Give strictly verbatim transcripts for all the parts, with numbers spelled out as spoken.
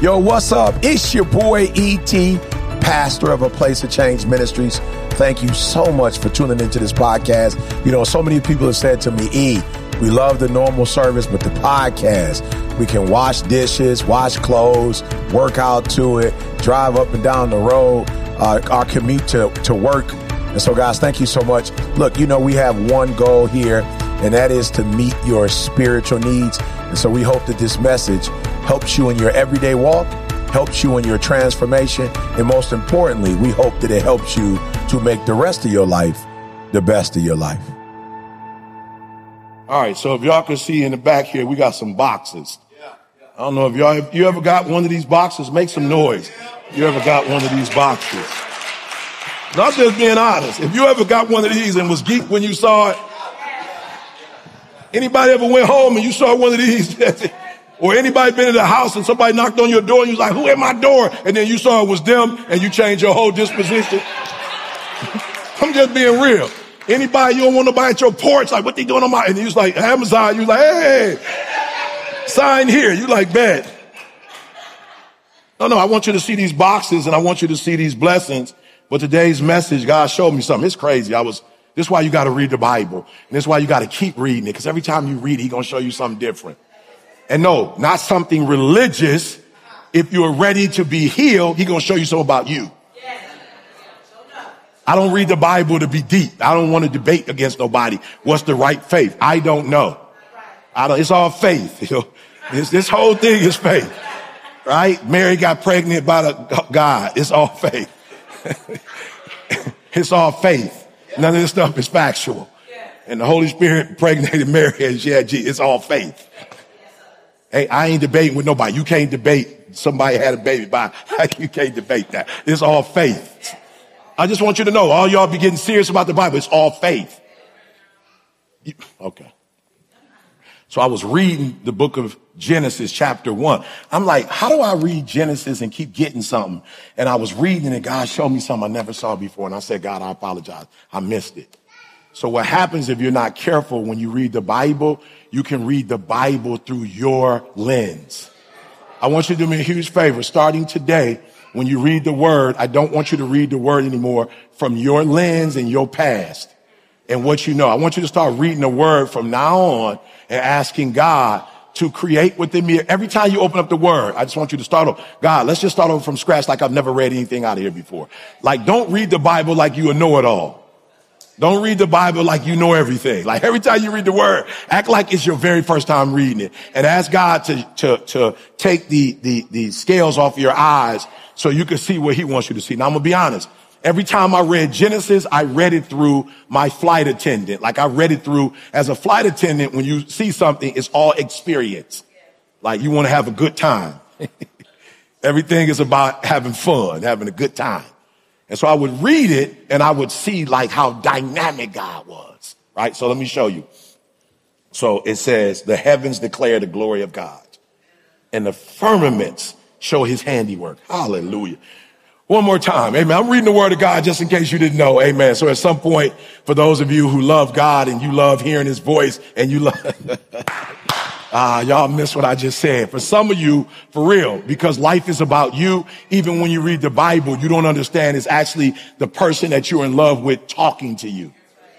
Yo, what's up? It's your boy E T, pastor of A Place of Change Ministries. Thank you so much for tuning into this podcast. You know, so many people have said to me, E, we love the normal service, but the podcast, we can wash dishes, wash clothes, work out to it, drive up and down the road, uh, our commute to, to work. And so, guys, thank you so much. Look, you know, we have one goal here, and that is to meet your spiritual needs. And so we hope that this message helps you in your everyday walk, helps you in your transformation, and most importantly, we hope that it helps you to make the rest of your life the best of your life. All right, so if y'all can see in the back here, we got some boxes. I don't know if y'all, if you ever got one of these boxes, make some noise. You ever got one of these boxes? Not just being honest. If you ever got one of these and was geeked when you saw it, anybody ever went home and you saw one of these? Or anybody been in the house and somebody knocked on your door and you was like, who at my door? And then you saw it was them and you changed your whole disposition. I'm just being real. Anybody, you don't want nobody at your porch, like, what they doing on my, and you was like, Amazon, you was like, hey, sign here. You like, bet. No, no, I want you to see these boxes and I want you to see these blessings. But today's message, God showed me something. It's crazy. I was, this is why you got to read the Bible. And this is why you got to keep reading it. Because every time you read it, he's going to show you something different. And no, not something religious. If you're ready to be healed, he's going to show you something about you. I don't read the Bible to be deep. I don't want to debate against nobody. What's the right faith? I don't know. I don't, it's all faith. You know, this, this whole thing is faith, right? Mary got pregnant by the God. It's all faith. It's all faith. None of this stuff is factual. And the Holy Spirit impregnated Mary and she had Jesus. It's all faith. Hey, I ain't debating with nobody. You can't debate somebody had a baby by. You can't debate that. It's all faith. I just want you to know, all y'all be getting serious about the Bible. It's all faith. Okay. So I was reading the book of Genesis chapter one. I'm like, how do I read Genesis and keep getting something? And I was reading and God showed me something I never saw before. And I said, God, I apologize. I missed it. So what happens if you're not careful when you read the Bible, you can read the Bible through your lens. I want you to do me a huge favor. Starting today, when you read the word, I don't want you to read the word anymore from your lens and your past and what you know. I want you to start reading the word from now on and asking God to create within me. Every time you open up the word, I just want you to start over. God, let's just start over from scratch like I've never read anything out of here before. Like, don't read the Bible like you a know-it-all. Don't read the Bible like you know everything. Like every time you read the word, act like it's your very first time reading it and ask God to, to, to take the, the, the scales off your eyes so you can see what he wants you to see. Now, I'm going to be honest. Every time I read Genesis, I read it through my flight attendant. Like I read it through as a flight attendant. When you see something, it's all experience. Like you want to have a good time. Everything is about having fun, having a good time. And so I would read it and I would see like how dynamic God was, right? So let me show you. So it says, the heavens declare the glory of God and the firmaments show his handiwork. Hallelujah. One more time. Amen. I'm reading the word of God just in case you didn't know. Amen. So at some point, for those of you who love God and you love hearing his voice and you love, Ah, uh, y'all missed what I just said. For some of you, for real, because life is about you. Even when you read the Bible, you don't understand it's actually the person that you're in love with talking to you.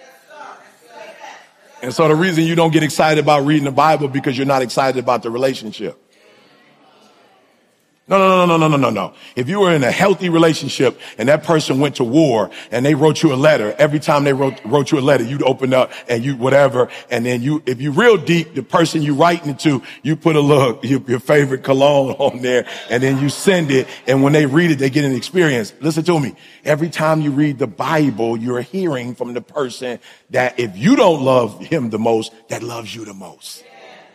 And so the reason you don't get excited about reading the Bible because you're not excited about the relationship. No, no, no, no, no, no, no, no. If you were in a healthy relationship and that person went to war and they wrote you a letter, every time they wrote, wrote you a letter, you'd open up and you whatever. And then you, if you real deep, the person you writing it to, you put a look, your, your favorite cologne on there and then you send it. And when they read it, they get an experience. Listen to me. Every time you read the Bible, you're hearing from the person that if you don't love him the most, that loves you the most.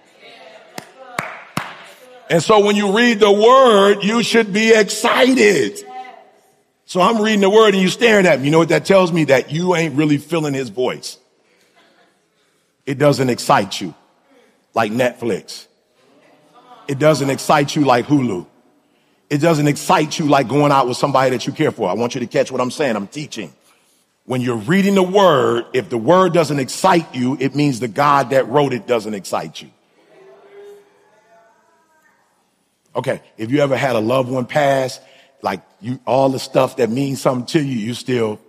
And so when you read the word, you should be excited. So I'm reading the word and you staring at me. You know what that tells me? That you ain't really feeling his voice. It doesn't excite you like Netflix. It doesn't excite you like Hulu. It doesn't excite you like going out with somebody that you care for. I want you to catch what I'm saying. I'm teaching. When you're reading the word, if the word doesn't excite you, it means the God that wrote it doesn't excite you. Okay, if you ever had a loved one pass, like you, all the stuff that means something to you, you still,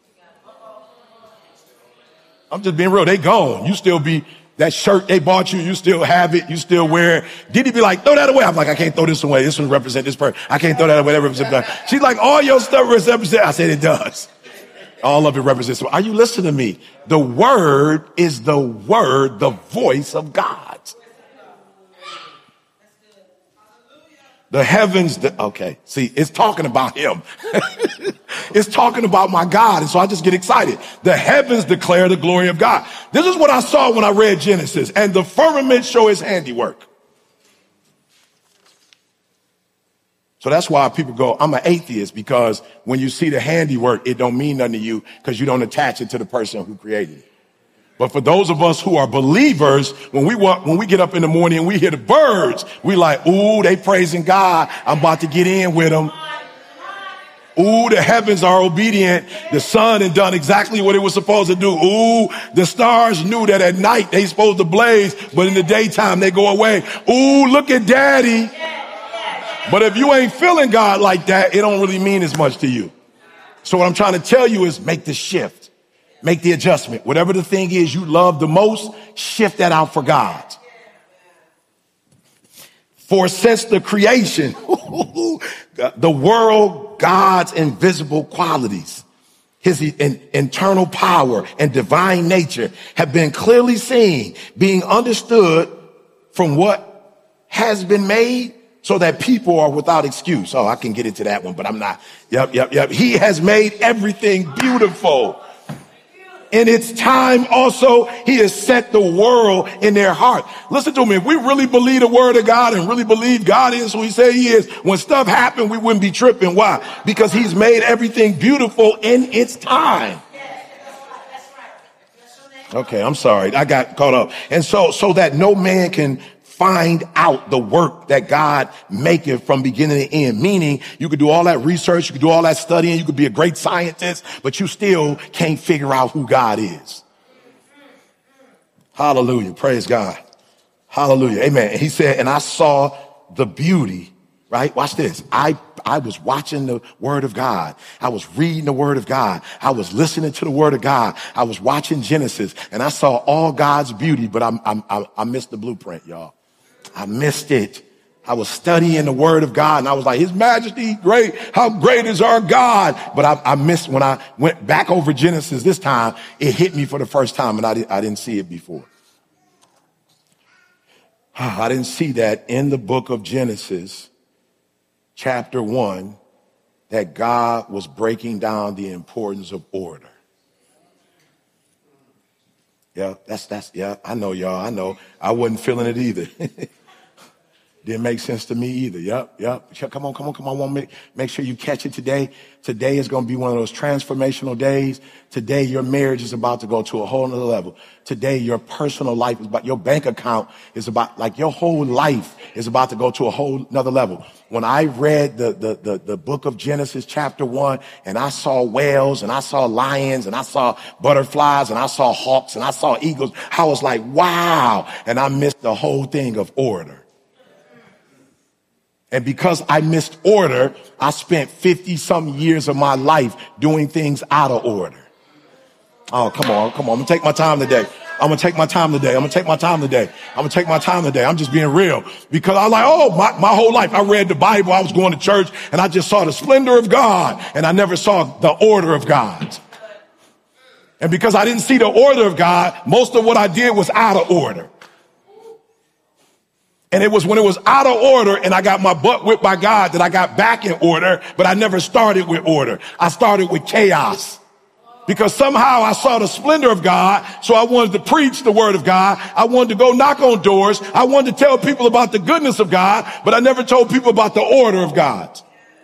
I'm just being real, they gone. You still be, that shirt they bought you, you still have it, you still wear it. Did he be like, throw that away? I'm like, I can't throw this away. This one represent this person. I can't throw that away. That represents that. She's like, all your stuff represents. I said, it does. All of it represents. Are you listening to me? The word is the word, the voice of God. The heavens, the, okay, see, it's talking about him. It's talking about my God. And so I just get excited. The heavens declare the glory of God. This is what I saw when I read Genesis. And the firmament show his handiwork. So that's why people go, I'm an atheist, because when you see the handiwork, it don't mean nothing to you because you don't attach it to the person who created it. But for those of us who are believers, when we walk, when we get up in the morning and we hear the birds, we like, ooh, they praising God. I'm about to get in with them. Ooh, the heavens are obedient. The sun had done exactly what it was supposed to do. Ooh, the stars knew that at night they supposed to blaze, but in the daytime they go away. Ooh, look at daddy. But if you ain't feeling God like that, it don't really mean as much to you. So what I'm trying to tell you is make the shift. Make the adjustment. Whatever the thing is you love the most, shift that out for God. For since the creation, the world, God's invisible qualities, his in, internal power and divine nature have been clearly seen, being understood from what has been made, so that people are without excuse. Oh, I can get into that one, but I'm not. Yep, yep, yep. He has made everything beautiful. In its time also, he has set the world in their heart. Listen to me. If we really believe the word of God and really believe God is who he say he is, when stuff happened, we wouldn't be tripping. Why? Because he's made everything beautiful in its time. Okay, I'm sorry. I got caught up. And so, so that no man can find out the work that God maketh from beginning to end. Meaning you could do all that research, you could do all that studying, you could be a great scientist, but you still can't figure out who God is. Hallelujah. Praise God. Hallelujah. Amen. And he said, and I saw the beauty, right? Watch this. I, I was watching the word of God. I was reading the word of God. I was listening to the word of God. I was watching Genesis and I saw all God's beauty, but I, I, I, I missed the blueprint, y'all. I missed it. I was studying the word of God and I was like, his majesty, great. How great is our God? But I, I missed when I went back over Genesis this time, it hit me for the first time and I, did, I didn't see it before. I didn't see that in the book of Genesis, chapter one, that God was breaking down the importance of order. Yeah, that's, that's, yeah, I know y'all. I know. I wasn't feeling it either. Didn't make sense to me either. Yep, yep. Come on, come on, come on. I want to make, make sure you catch it today. Today is going to be one of those transformational days. Today, your marriage is about to go to a whole nother level. Today, your personal life is about, your bank account is about, like your whole life is about to go to a whole nother level. When I read the, the, the, the book of Genesis chapter one and I saw whales and I saw lions and I saw butterflies and I saw hawks and I saw eagles, I was like, wow. And I missed the whole thing of order. And because I missed order, I spent fifty some years of my life doing things out of order. Oh, come on, come on. I'm gonna take my time today. I'm gonna take my time today. I'm gonna take my time today. I'm gonna take my time today. I'm just being real because I was like, oh, my, my whole life I read the Bible. I was going to church and I just saw the splendor of God and I never saw the order of God. And because I didn't see the order of God, most of what I did was out of order. And it was when it was out of order and I got my butt whipped by God that I got back in order, but I never started with order. I started with chaos because somehow I saw the splendor of God. So I wanted to preach the word of God. I wanted to go knock on doors. I wanted to tell people about the goodness of God, but I never told people about the order of God.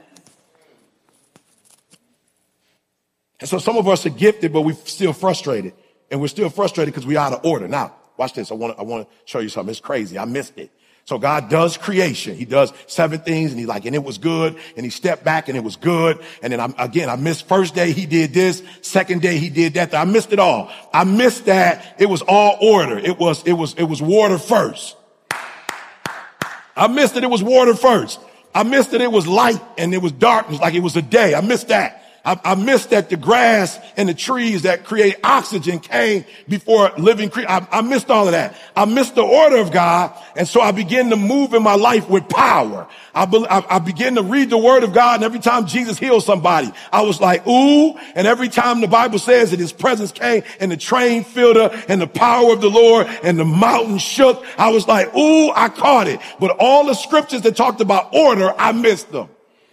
And so some of us are gifted, but we're still frustrated and we're still frustrated because we're out of order. Now, watch this. I want to, I want to show you something. It's crazy. I missed it. So God does creation. He does seven things and he like, and it was good. And he stepped back and it was good. And then I, again, I missed first day. He did this. Second day he did that. I missed it all. I missed that. It was all order. It was, it was, it was water first. I missed that it was water first. I missed that it was light and it was darkness, like it was a day. I missed that. I, I missed that the grass and the trees that create oxygen came before living creatures. I, I missed all of that. I missed the order of God. And so I began to move in my life with power. I, be, I, I began to read the word of God. And every time Jesus healed somebody, I was like, ooh. And every time the Bible says that his presence came and the train filled up and the power of the Lord and the mountain shook, I was like, ooh, I caught it. But all the scriptures that talked about order, I missed them.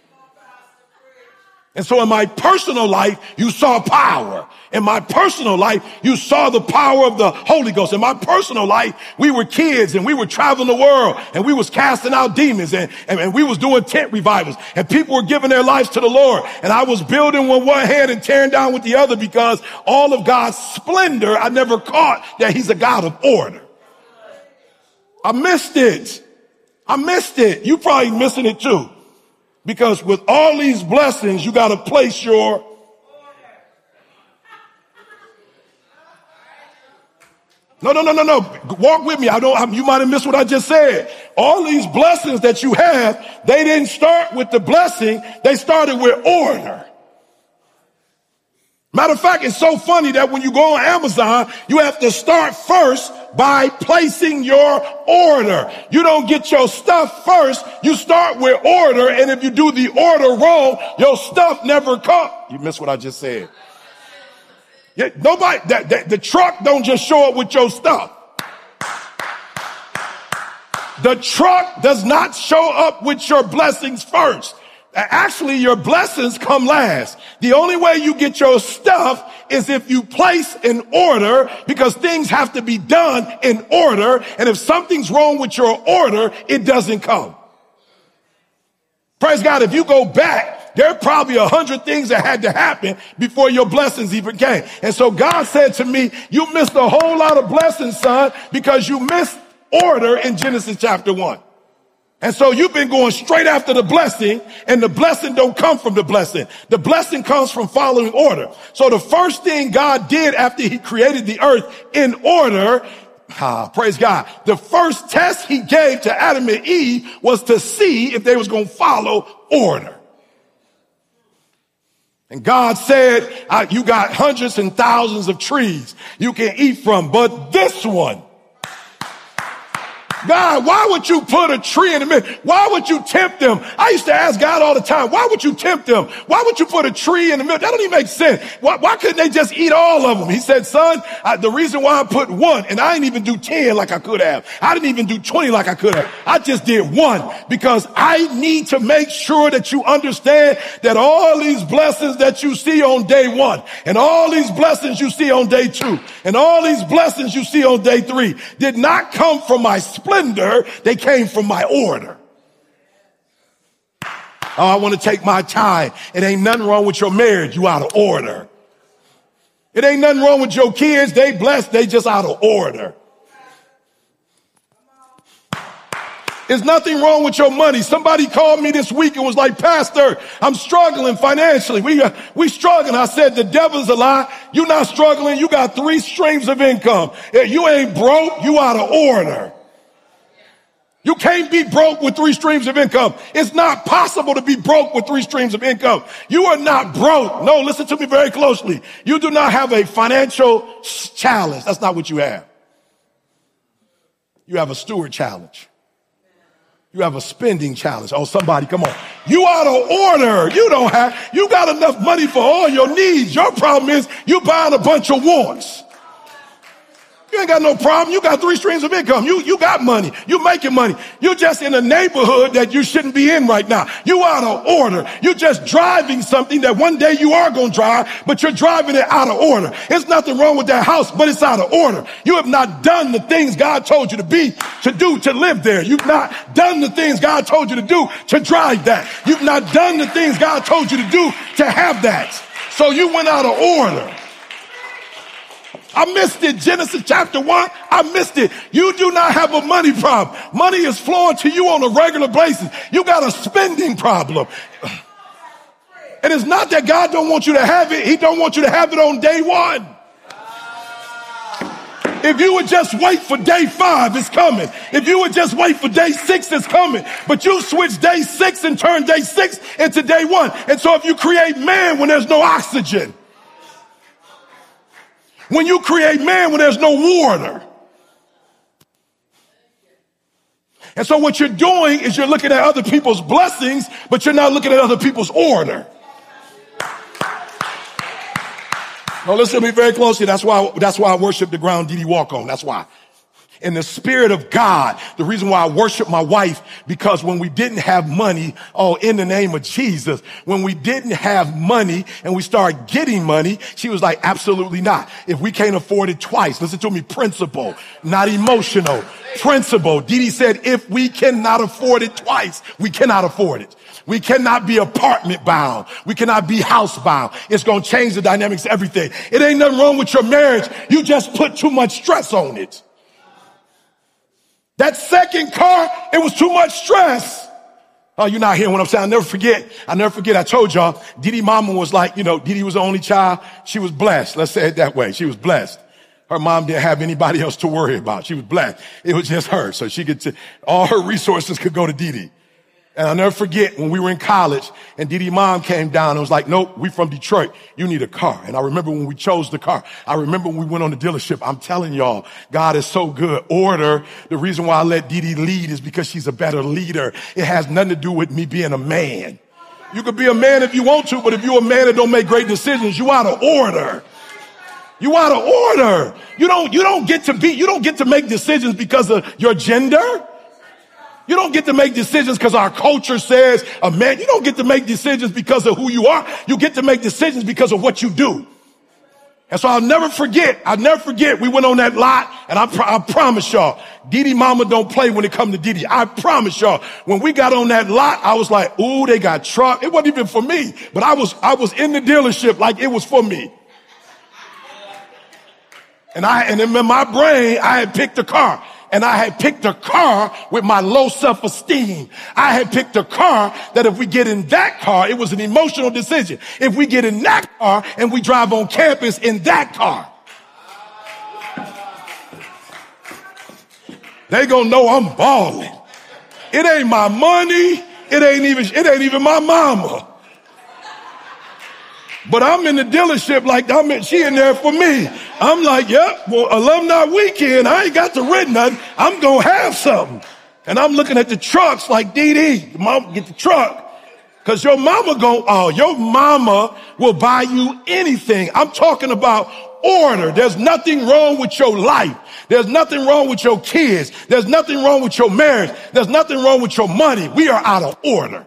And so in my personal life, you saw power. In my personal life, you saw the power of the Holy Ghost. In my personal life, we were kids and we were traveling the world and we was casting out demons and, and, and we was doing tent revivals and people were giving their lives to the Lord. And I was building with one hand and tearing down with the other because all of God's splendor, I never caught that he's a God of order. I missed it. I missed it. You probably missing it too. Because with all these blessings, you got to place your No, no, no, no, no. Walk with me. I don't, I, you might have missed what I just said. All these blessings that you have, they didn't start with the blessing. They started with order. Matter of fact, it's so funny that when you go on Amazon, you have to start first by placing your order. You don't get your stuff first. You start with order. And if you do the order wrong, your stuff never comes. You missed what I just said. Yeah, nobody, that, that, the truck don't just show up with your stuff. The truck does not show up with your blessings first. Actually, your blessings come last. The only way you get your stuff is if you place an order, because things have to be done in order. And if something's wrong with your order, it doesn't come. Praise God. If you go back, there are probably a hundred things that had to happen before your blessings even came. And so God said to me, you missed a whole lot of blessings, son, because you missed order in Genesis chapter one. And so you've been going straight after the blessing, and the blessing don't come from the blessing. The blessing comes from following order. So the first thing God did after he created the earth in order, ah, praise God, the first test he gave to Adam and Eve was to see if they was going to follow order. And God said, you got hundreds and thousands of trees you can eat from, but this one, God, why would you put a tree in the middle? Why would you tempt them? I used to ask God all the time, why would you tempt them? Why would you put a tree in the middle? That don't even make sense. Why, why couldn't they just eat all of them? He said, son, I, the reason why I put one, and I didn't even do ten like I could have. I didn't even do twenty like I could have. I just did one because I need to make sure that you understand that all these blessings that you see on day one, and all these blessings you see on day two, and all these blessings you see on day three did not come from my splendor. They came from my order. Oh, I want to take my time. It ain't nothing wrong with your marriage. You out of order. It ain't nothing wrong with your kids. They blessed. They just out of order. There's nothing wrong with your money. Somebody called me this week and was like, Pastor, I'm struggling financially. We, uh, we struggling. I said, the devil's a lie. You're not struggling. You got three streams of income. You ain't broke. You out of order. You can't be broke with three streams of income. It's not possible to be broke with three streams of income. You are not broke. No, listen to me very closely. You do not have a financial challenge. That's not what you have. You have a steward challenge. You have a spending challenge. Oh, somebody, come on. You out of order. You don't have, you got enough money for all your needs. Your problem is you buying a bunch of wants. You ain't got no problem. You got three streams of income. You, you got money. You making money. You just in a neighborhood that you shouldn't be in right now. You out of order. You just driving something that one day you are going to drive, but you're driving it out of order. There's nothing wrong with that house, but it's out of order. You have not done the things God told you to be, to do, to live there. You've not done the things God told you to do to drive that. You've not done the things God told you to do to have that. So you went out of order. I missed it. Genesis chapter one. I missed it. You do not have a money problem. Money is flowing to you on a regular basis. You got a spending problem. And it's not that God don't want you to have it. He don't want you to have it on day one. If you would just wait for day five, it's coming. If you would just wait for day six, it's coming. But you switch day six and turn day six into day one. And so if you create man when there's no oxygen, when you create man when there's no water, and so what you're doing is you're looking at other people's blessings, but you're not looking at other people's order. Now listen to me very closely. That's why, that's why I worship the ground Dee Dee walk on. That's why. In the spirit of God, the reason why I worship my wife, because when we didn't have money, oh, in the name of Jesus, when we didn't have money and we started getting money, she was like, absolutely not. If we can't afford it twice, listen to me, principle, not emotional, principle. Dee Dee said, if we cannot afford it twice, we cannot afford it. We cannot be apartment bound. We cannot be house bound. It's going to change the dynamics of everything. It ain't nothing wrong with your marriage. You just put too much stress on it. That second car, it was too much stress. Oh, you're not hearing what I'm saying. I'll never forget. I'll never forget. I told y'all, Dee Dee mama was like, you know, Dee Dee was the only child. She was blessed. Let's say it that way. She was blessed. Her mom didn't have anybody else to worry about. She was blessed. It was just her. So she could, t- all her resources could go to Dee Dee. And I'll never forget when we were in college and Dee Dee mom came down and was like, nope, we from Detroit. You need a car. And I remember when we chose the car. I remember when we went on the dealership. I'm telling y'all, God is so good. Order. The reason why I let Dee Dee lead is because she's a better leader. It has nothing to do with me being a man. You could be a man if you want to, but if you're a man that don't make great decisions, you out of order. You out of order. You don't, you don't get to be, you don't get to make decisions because of your gender. You don't get to make decisions because our culture says a man. You don't get to make decisions because of who you are. You get to make decisions because of what you do. And so I'll never forget. I'll never forget. We went on that lot, and I, I promise y'all, Dee Dee mama don't play when it comes to Dee Dee. I promise y'all, when we got on that lot, I was like, ooh, they got truck. It wasn't even for me, but I was, I was in the dealership like it was for me. And I, and in my brain, I had picked a car. And I had picked a car with my low self-esteem. I had picked a car that if we get in that car, it was an emotional decision. If we get in that car and we drive on campus in that car, they gonna know I'm balling. It ain't my money. It ain't even, it ain't even my mama. But I'm in the dealership like I'm in, she in there for me. I'm like, yep, well, alumni weekend, I ain't got to rent nothing. I'm going to have something. And I'm looking at the trucks like, Dee Dee, mom, get the truck. Cause your mama go, oh, your mama will buy you anything. I'm talking about order. There's nothing wrong with your life. There's nothing wrong with your kids. There's nothing wrong with your marriage. There's nothing wrong with your money. We are out of order.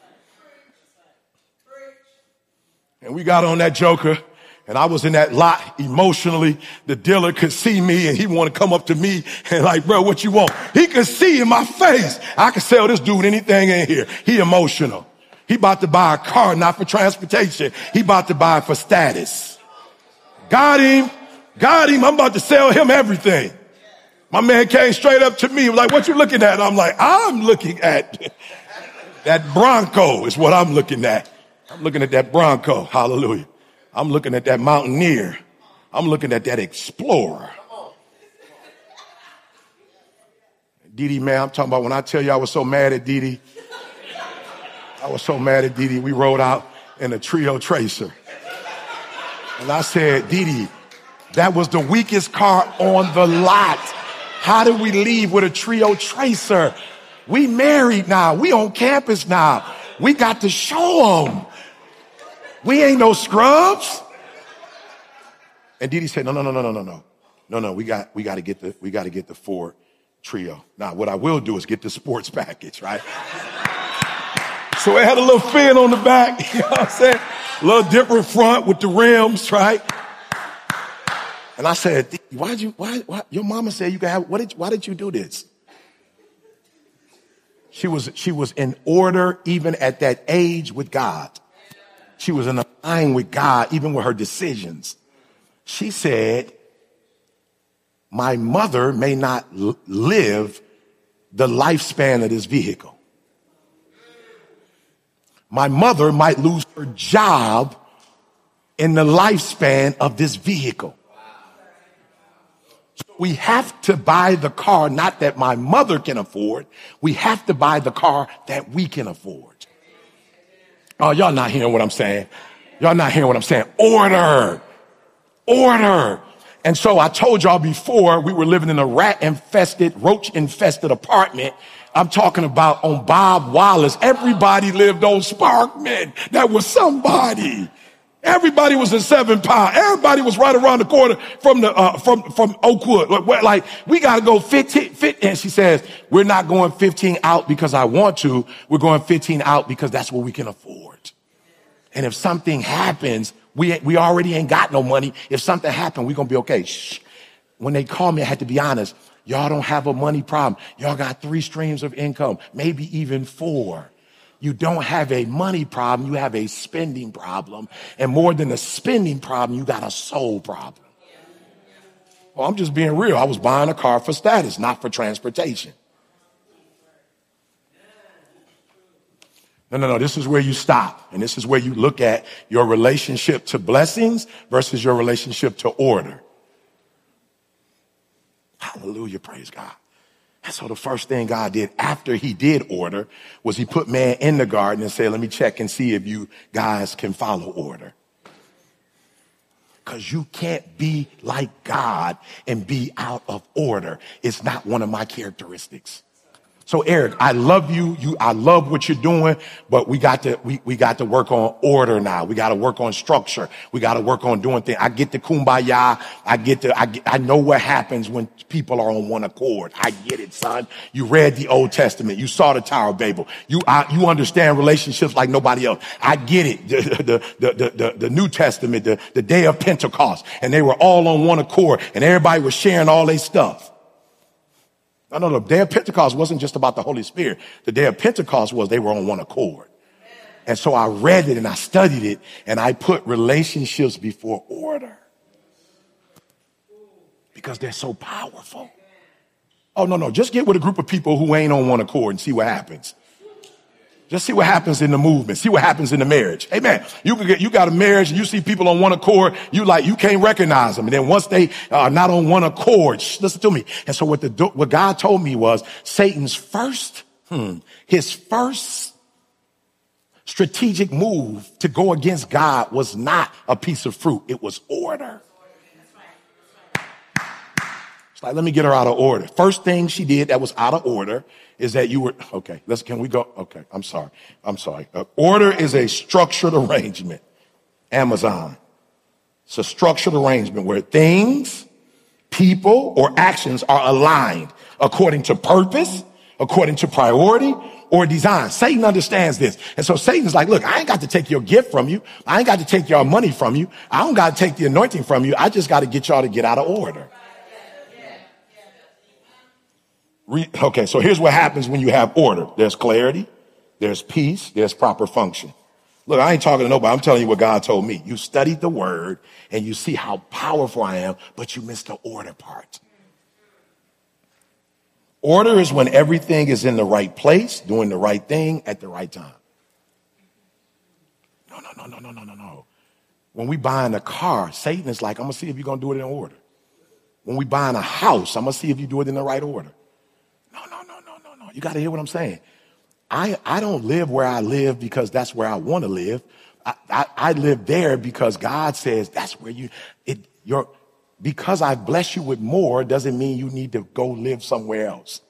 And we got on that joker, and I was in that lot emotionally. The dealer could see me, and he wanted to come up to me and like, bro, what you want? He could see in my face. I could sell this dude anything in here. He emotional. He about to buy a car, not for transportation. He about to buy it for status. Got him. Got him. I'm about to sell him everything. My man came straight up to me. He was like, what you looking at? I'm like, I'm looking at that Bronco is what I'm looking at. I'm looking at that Bronco. Hallelujah. I'm looking at that Mountaineer. I'm looking at that Explorer. Dee Dee, man, I'm talking about when I tell you I was so mad at Dee Dee. I was so mad at Dee Dee. We rode out in a Trio Tracer. And I said, Dee Dee, that was the weakest car on the lot. How did we leave with a Trio Tracer? We married now. We on campus now. We got to show them. We ain't no scrubs. And Dee Dee said, no, no, no, no, no, no, no. No, no, we got, we got to get the, we got to get the Ford Trio. Now, what I will do is get the sports package, right? So it had a little fin on the back, you know what I'm saying? A little different front with the rims, right? And I said, why'd you, why, why, your mama said you could have, what did, why did you do this? She was, she was in order even at that age with God. She was in line with God, even with her decisions. She said, my mother may not l- live the lifespan of this vehicle. My mother might lose her job in the lifespan of this vehicle. So we have to buy the car, not that my mother can afford. We have to buy the car that we can afford. Oh, y'all not hearing what I'm saying? Y'all not hearing what I'm saying? Order. Order. And so I told y'all before, we were living in a rat-infested, roach-infested apartment. I'm talking about on Bob Wallace. Everybody lived on Sparkman. That was somebody. Everybody was in Seven Pound. Everybody was right around the corner from the uh, from from Oakwood. Like, like we got to go fifteen. And she says, we're not going fifteen out because I want to. We're going fifteen out because that's what we can afford. And if something happens, we we already ain't got no money. If something happened, we're going to be okay. Shh. When they called me, I had to be honest. Y'all don't have a money problem. Y'all got three streams of income, maybe even four. You don't have a money problem. You have a spending problem. And more than a spending problem, you got a soul problem. Well, I'm just being real. I was buying a car for status, not for transportation. No, no, no. This is where you stop. And this is where you look at your relationship to blessings versus your relationship to order. Hallelujah. Praise God. And so the first thing God did after he did order was he put man in the garden and said, let me check and see if you guys can follow order. Because you can't be like God and be out of order. It's not one of my characteristics. So Eric, I love you. You, I love what you're doing, but we got to, we, we got to work on order now. We got to work on structure. We got to work on doing things. I get the kumbaya. I get to, I, get, I know what happens when people are on one accord. I get it, son. You read the Old Testament. You saw the Tower of Babel. You, I, you understand relationships like nobody else. I get it. The, the, the, the, the, the New Testament, the, the day of Pentecost, and they were all on one accord and everybody was sharing all their stuff. No, no, the day of Pentecost wasn't just about the Holy Spirit. The day of Pentecost was they were on one accord. And so I read it and I studied it and I put relationships before order because they're so powerful. Oh, no, no, just get with a group of people who ain't on one accord and see what happens. Just see what happens in the movement. See what happens in the marriage. Amen. You can get, you got a marriage and you see people on one accord. You like, you can't recognize them. And then once they are not on one accord, shh, listen to me. And so what the, what God told me was Satan's first, hmm, his first strategic move to go against God was not a piece of fruit. It was order. It's like, let me get her out of order. First thing she did that was out of order is that you were, okay, let's, can we go? Okay, I'm sorry. I'm sorry. Uh, order is a structured arrangement. Amazon. It's a structured arrangement where things, people, or actions are aligned according to purpose, according to priority, or design. Satan understands this. And so Satan's like, look, I ain't got to take your gift from you. I ain't got to take your money from you. I don't got to take the anointing from you. I just got to get y'all to get out of order. Okay, so here's what happens when you have order. There's clarity, there's peace, there's proper function. Look, I ain't talking to nobody. I'm telling you what God told me. You studied the word and you see how powerful I am, but you missed the order part. Order is when everything is in the right place, doing the right thing at the right time. No, no, no, no, no, no, no, no. When we buying a car, Satan is like, I'm going to see if you're going to do it in order. When we buying a house, I'm going to see if you do it in the right order. No, no, no, no, no, no. You got to hear what I'm saying. I, I don't live where I live because that's where I want to live. I, I, I live there because God says that's where you, it, you're, because I bless you with more doesn't mean you need to go live somewhere else.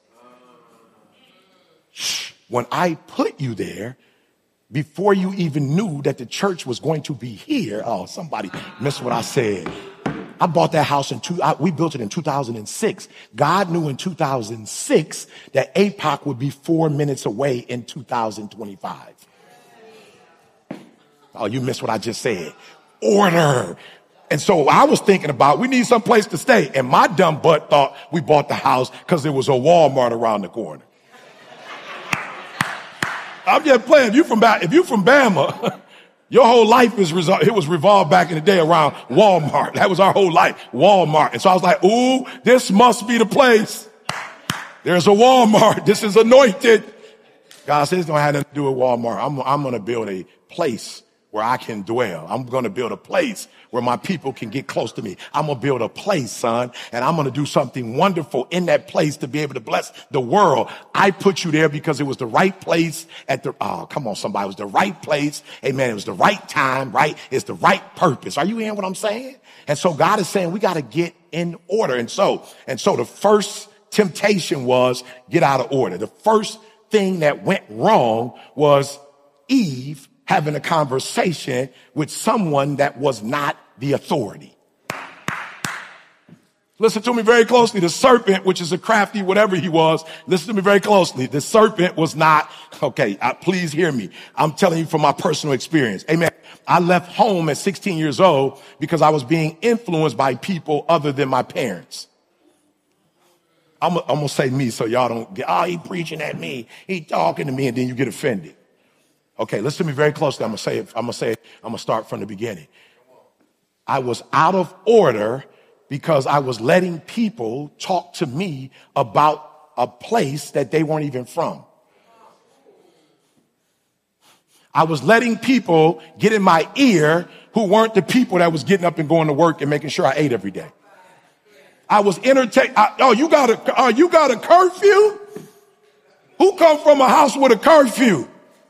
Shh. When I put you there, before you even knew that the church was going to be here, oh, somebody missed what I said. I bought that house in two, I, we built it in two thousand six. God knew in two thousand six that A P O C would be four minutes away in two thousand twenty-five. Oh, you missed what I just said. Order. And so I was thinking about, we need some place to stay. And my dumb butt thought we bought the house because there was a Walmart around the corner. I'm just playing. If you from, if you from Bama, your whole life is resol- it was revolved back in the day around Walmart. That was our whole life, Walmart. And so I was like, ooh, this must be the place. There's a Walmart. This is anointed. God says it's don't have nothing to do with Walmart. I'm, I'm going to build a place where I can dwell. I'm going to build a place where my people can get close to me. I'm going to build a place, son, and I'm going to do something wonderful in that place to be able to bless the world. I put you there because it was the right place at the, oh, come on, somebody. It was the right place. Amen. It was the right time, right? It's the right purpose. Are you hearing what I'm saying? And so God is saying we got to get in order. And so, and so the first temptation was get out of order. The first thing that went wrong was Eve having a conversation with someone that was not the authority. Listen to me very closely. The serpent, which is a crafty whatever he was, listen to me very closely. The serpent was not, okay, uh, please hear me. I'm telling you from my personal experience. Amen. I left home at sixteen years old because I was being influenced by people other than my parents. I'm, I'm going to say me so y'all don't get, oh, he preaching at me. He talking to me, and then you get offended. Okay, listen to me very closely. I'm going to say it. I'm going to say it. I'm going to start from the beginning. I was out of order because I was letting people talk to me about a place that they weren't even from. I was letting people get in my ear who weren't the people that was getting up and going to work and making sure I ate every day. I was entertained. Oh, you got a, oh, you got a curfew? Who come from a house with a curfew?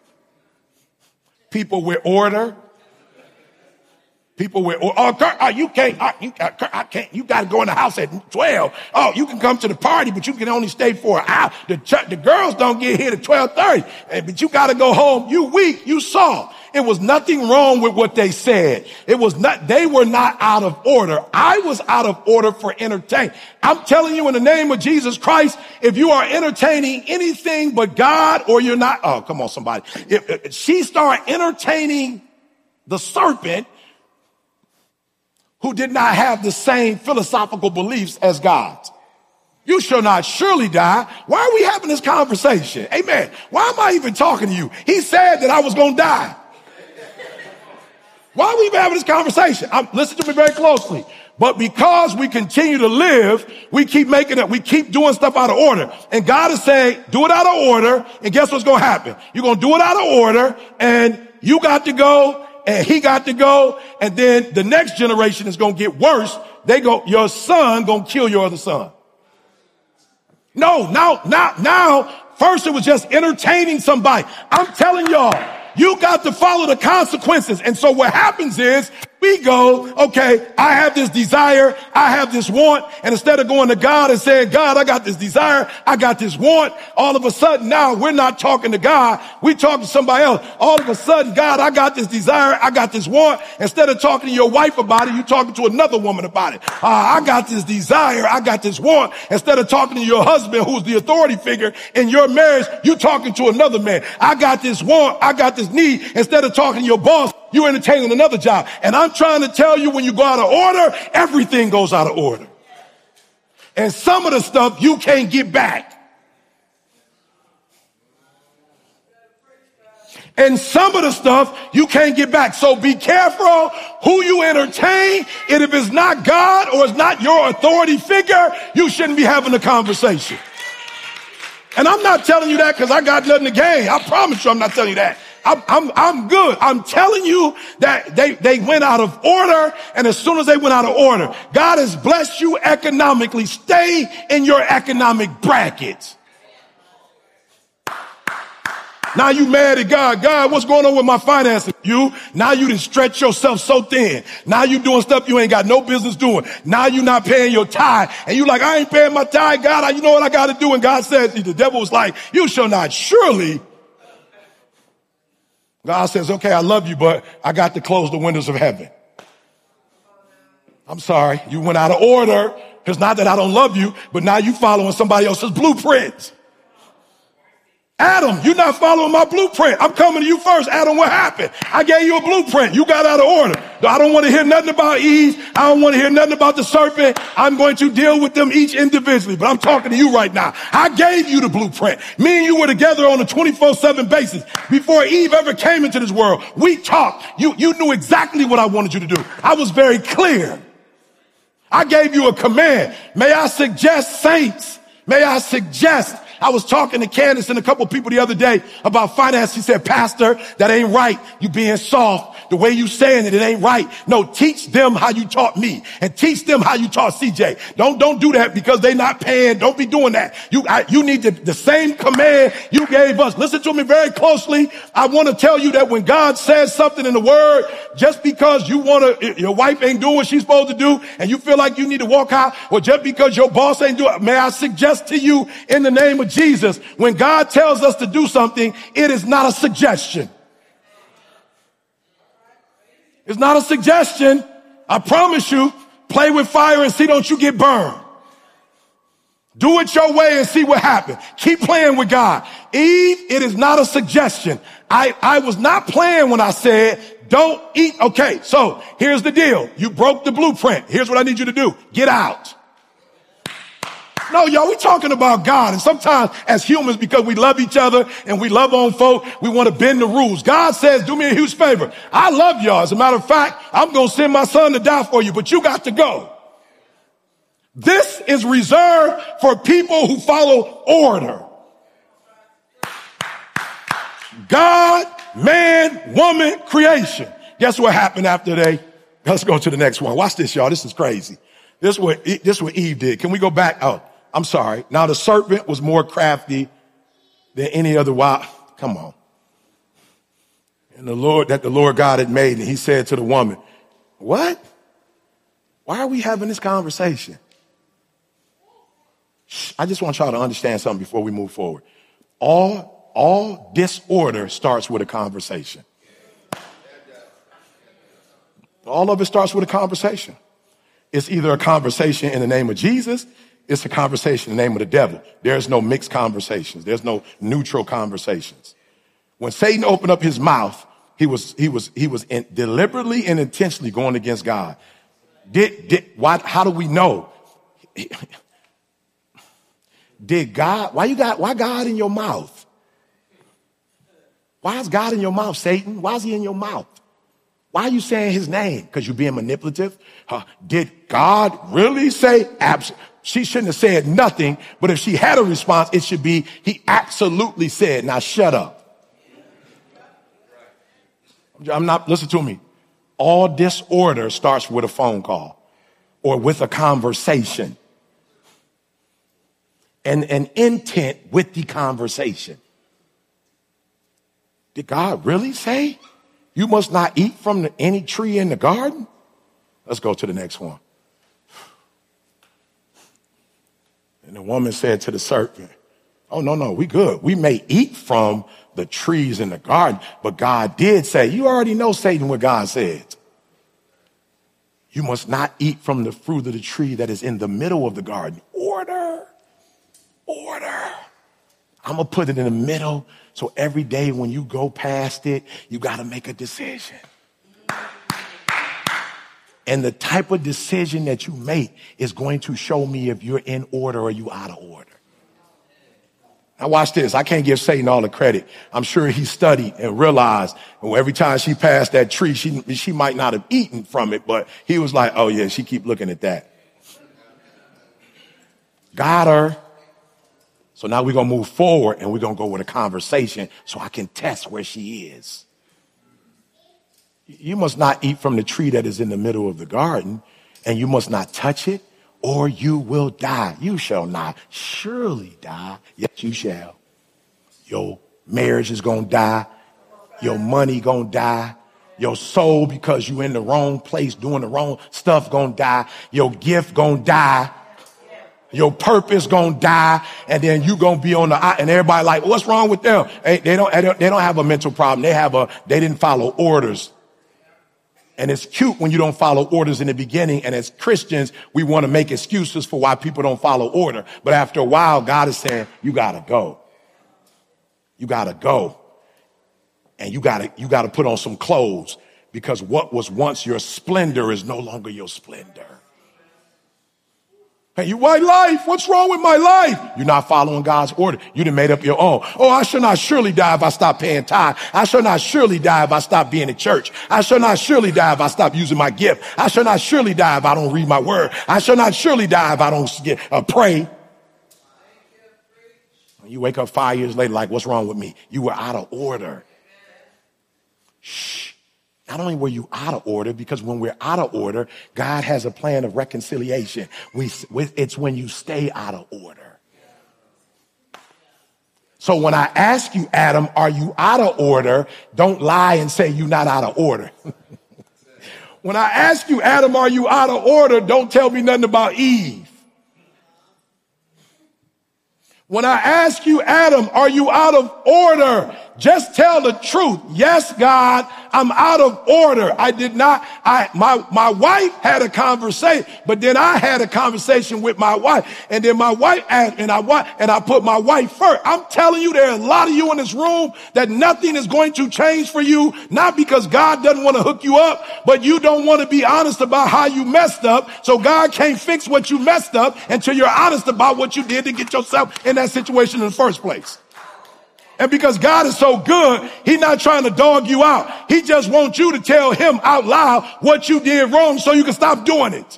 People with order. People with, oh, oh you can't, oh, you, I can't, you got to go in the house at twelve. Oh, you can come to the party, but you can only stay for an hour. The, the girls don't get here at twelve thirty, but you got to go home. You weak, you soft. It was nothing wrong with what they said. It was not, they were not out of order. I was out of order for entertainment. I'm telling you in the name of Jesus Christ, if you are entertaining anything but God or you're not, oh, come on, somebody. If, if she started entertaining the serpent who did not have the same philosophical beliefs as God. You shall not surely die. Why are we having this conversation? Amen. Why am I even talking to you? He said that I was going to die. Why are we even having this conversation? I'm, listen to me very closely. But because we continue to live, we keep making it, we keep doing stuff out of order. And God is saying, do it out of order. And guess what's going to happen? You're going to do it out of order, and you got to go, and he got to go. And then the next generation is going to get worse. They go, your son going to kill your other son. No, now, now, now, first it was just entertaining somebody. I'm telling y'all, you got to follow the consequences. And so what happens is we go, okay, I have this desire, I have this want, and instead of going to God and saying, God, I got this desire, I got this want, all of a sudden now we're not talking to God, we talking to somebody else. All of a sudden, God, I got this desire, I got this want. Instead of talking to your wife about it, you talking to another woman about it. Uh, I got this desire, I got this want. Instead of talking to your husband, who's the authority figure in your marriage, you talking to another man. I got this want, I got this need. Instead of talking to your boss, you entertaining another job. And I'm trying to tell you, when you go out of order, everything goes out of order. And some of the stuff you can't get back. And some of the stuff you can't get back. So be careful who you entertain. And if it's not God or it's not your authority figure, you shouldn't be having a conversation. And I'm not telling you that because I got nothing to gain. I promise you I'm not telling you that. I'm, I'm, I'm good. I'm telling you that they, they went out of order. And as soon as they went out of order, God has blessed you economically. Stay in your economic bracket. Now you mad at God. God, what's going on with my finances? You, now you done stretch yourself so thin. Now you doing stuff you ain't got no business doing. Now you not paying your tithe. And you like, I ain't paying my tithe. God, I, you know what I got to do? And God says, the devil was like, you shall not surely. God says, okay, I love you, but I got to close the windows of heaven. I'm sorry. You went out of order. It's not that I don't love you, but now you following somebody else's blueprint. Adam, you're not following my blueprint. I'm coming to you first. Adam, what happened? I gave you a blueprint. You got out of order. I don't want to hear nothing about Eve. I don't want to hear nothing about the serpent. I'm going to deal with them each individually, but I'm talking to you right now. I gave you the blueprint. Me and you were together on a twenty-four seven basis. Before Eve ever came into this world, we talked. You, you knew exactly what I wanted you to do. I was very clear. I gave you a command. May I suggest, saints, may I suggest I was talking to Candace and a couple of people the other day about finance. She said, Pastor, that ain't right. You being soft. The way you saying it, it ain't right. No, teach them how you taught me and teach them how you taught C J. Don't, don't do that because they not paying. Don't be doing that. You, I, you need the, the same command you gave us. Listen to me very closely. I want to tell you that when God says something in the word, just because you want to, your wife ain't doing what she's supposed to do and you feel like you need to walk out, or just because your boss ain't doing it, may I suggest to you in the name of Jesus, when God tells us to do something, it is not a suggestion. It's not a suggestion. I promise you, play with fire and see don't you get burned. Do it your way and see what happens. Keep playing with God. Eve, it is not a suggestion. I, I was not playing when I said, don't eat. Okay, so here's the deal. You broke the blueprint. Here's what I need you to do. Get out. No, y'all, we're talking about God. And sometimes as humans, because we love each other and we love on folk, we want to bend the rules. God says, do me a huge favor. I love y'all. As a matter of fact, I'm going to send my son to die for you, but you got to go. This is reserved for people who follow order. God, man, woman, creation. Guess what happened after they? Let's go to the next one. Watch this, y'all. This is crazy. This is what, this is what Eve did. Can we go back? Oh, I'm sorry. Now the serpent was more crafty than any other wild. Come on. And the Lord, that the Lord God had made, and he said to the woman, what? Why are we having this conversation? I just want y'all to understand something before we move forward. All, all disorder starts with a conversation. All of it starts with a conversation. It's either a conversation in the name of Jesus, it's a conversation in the name of the devil. There's no mixed conversations. There's no neutral conversations. When Satan opened up his mouth, he was, he was, he was in, deliberately and intentionally going against God. Did, did, why, how do we know? Did God, why you got, why God in your mouth? Why is God in your mouth, Satan? Why is he in your mouth? Why are you saying his name? Because you're being manipulative? Uh, did God really say? Abs- she shouldn't have said nothing, but if she had a response, it should be, he absolutely said, now shut up. I'm not, listen to me. All disorder starts with a phone call or with a conversation. And an intent with the conversation. Did God really say you must not eat from the, any tree in the garden? Let's go to the next one. And the woman said to the serpent, oh, no, no, we good. We may eat from the trees in the garden, but God did say, you already know, Satan, what God said. You must not eat from the fruit of the tree that is in the middle of the garden. Order. Order. I'm going to put it in the middle. So every day when you go past it, you got to make a decision. And the type of decision that you make is going to show me if you're in order or you out of order. Now watch this. I can't give Satan all the credit. I'm sure he studied and realized well, every time she passed that tree, she, she might not have eaten from it, but he was like, oh yeah, she keep looking at that. Got her. So now we're going to move forward and we're going to go with a conversation so I can test where she is. You must not eat from the tree that is in the middle of the garden, and you must not touch it or you will die. You shall not surely die. Yes, you shall. Your marriage is going to die. Your money going to die. Your soul, because you in the wrong place doing the wrong stuff, going to die. Your gift going to die. Your purpose gonna die, and then you gonna be on the and everybody like, what's wrong with them? Hey, they don't they don't have a mental problem. They have a they didn't follow orders. And it's cute when you don't follow orders in the beginning. And as Christians, we want to make excuses for why people don't follow order. But after a while, God is saying, you gotta go. You gotta go. And you gotta you gotta put on some clothes, because what was once your splendor is no longer your splendor. Hey, you white life. What's wrong with my life? You're not following God's order. You done made up your own. Oh, I shall not surely die if I stop paying tithe. I shall not surely die if I stop being in church. I shall not surely die if I stop using my gift. I shall not surely die if I don't read my word. I shall not surely die if I don't get, uh, pray. You wake up five years later like, what's wrong with me? You were out of order. Shh. Not only were you out of order, because when we're out of order, God has a plan of reconciliation. We, it's when you stay out of order. So when I ask you, Adam, are you out of order? Don't lie and say you're not out of order. When I ask you, Adam, are you out of order? Don't tell me nothing about Eve. When I ask you, Adam, are you out of order? Just tell the truth. Yes, God, I'm out of order. I did not, I, my, my wife had a conversation, but then I had a conversation with my wife, and then my wife asked, and I, and I put my wife first. I'm telling you, there are a lot of you in this room that nothing is going to change for you, not because God doesn't want to hook you up, but you don't want to be honest about how you messed up. So God can't fix what you messed up until you're honest about what you did to get yourself in that situation in the first place. And because God is so good, he's not trying to dog you out. He just wants you to tell him out loud what you did wrong so you can stop doing it.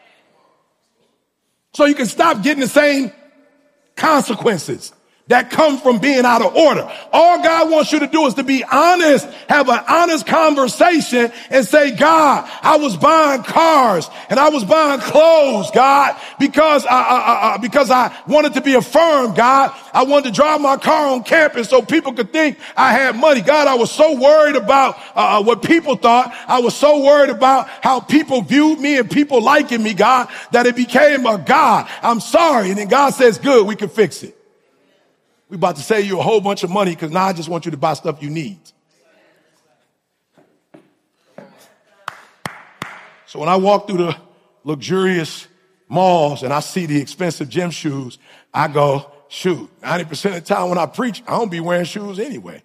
So you can stop getting the same consequences that come from being out of order. All God wants you to do is to be honest, have an honest conversation and say, God, I was buying cars and I was buying clothes, God, because I, I, I, because I wanted to be affirmed, God. I wanted to drive my car on campus so people could think I had money. God, I was so worried about uh, what people thought. I was so worried about how people viewed me and people liking me, God, that it became a God. I'm sorry. And then God says, good, we can fix it. We're about to save you a whole bunch of money because now I just want you to buy stuff you need. So when I walk through the luxurious malls and I see the expensive gym shoes, I go, shoot, ninety percent of the time when I preach, I don't be wearing shoes anyway.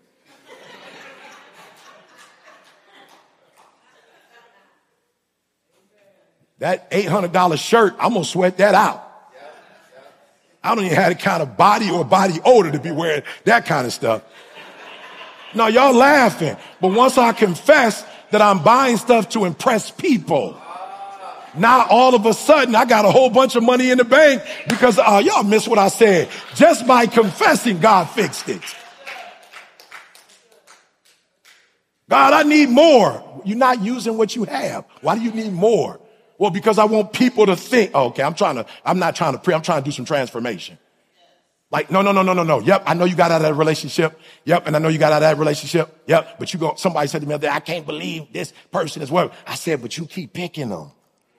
That eight hundred dollars shirt, I'm going to sweat that out. I don't even have the kind of body or body odor to be wearing that kind of stuff. No, y'all laughing. But once I confess that I'm buying stuff to impress people, now all of a sudden I got a whole bunch of money in the bank because uh, y'all missed what I said. Just by confessing, God fixed it. God, I need more. You're not using what you have. Why do you need more? Well, because I want people to think, oh, okay, I'm trying to, I'm not trying to pre, I'm trying to do some transformation. Like, no, no, no, no, no, no. Yep. I know you got out of that relationship. Yep. And I know you got out of that relationship. Yep. But you go, somebody said to me the other day, I can't believe this person is well. I said, but you keep picking them.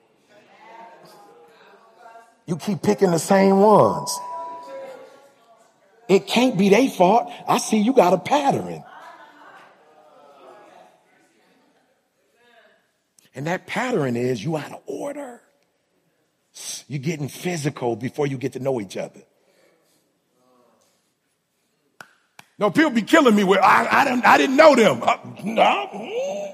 You keep picking the same ones. It can't be their fault. I see you got a pattern. And that pattern is you out of order. You're getting physical before you get to know each other. No, people be killing me with, I, I, didn't, I didn't know them. Uh, no.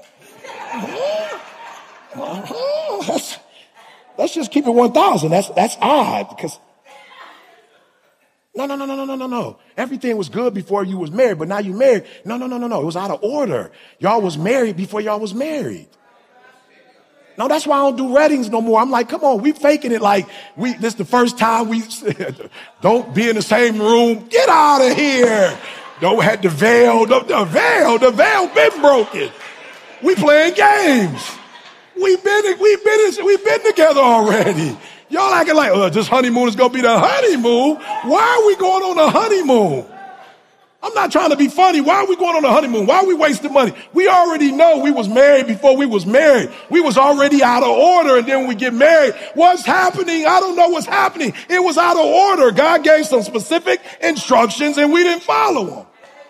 Let's, let's just keep it one thousand. That's, that's odd because, no, no, no, no, no, no, no, no. Everything was good before you was married, but now you married. No, no, no, no, no. It was out of order. Y'all was married before y'all was married. No, that's why I don't do weddings no more. I'm like, come on, we faking it like we, this is the first time we, don't be in the same room. Get out of here. Don't have the veil, the, the veil, the veil been broken. We playing games. We've been, we've been, we've been together already. Y'all acting like, oh, this honeymoon is going to be the honeymoon. Why are we going on a honeymoon? I'm not trying to be funny. Why are we going on a honeymoon? Why are we wasting money? We already know we was married before we was married. We was already out of order. And then when we get married, what's happening? I don't know what's happening. It was out of order. God gave some specific instructions and we didn't follow them.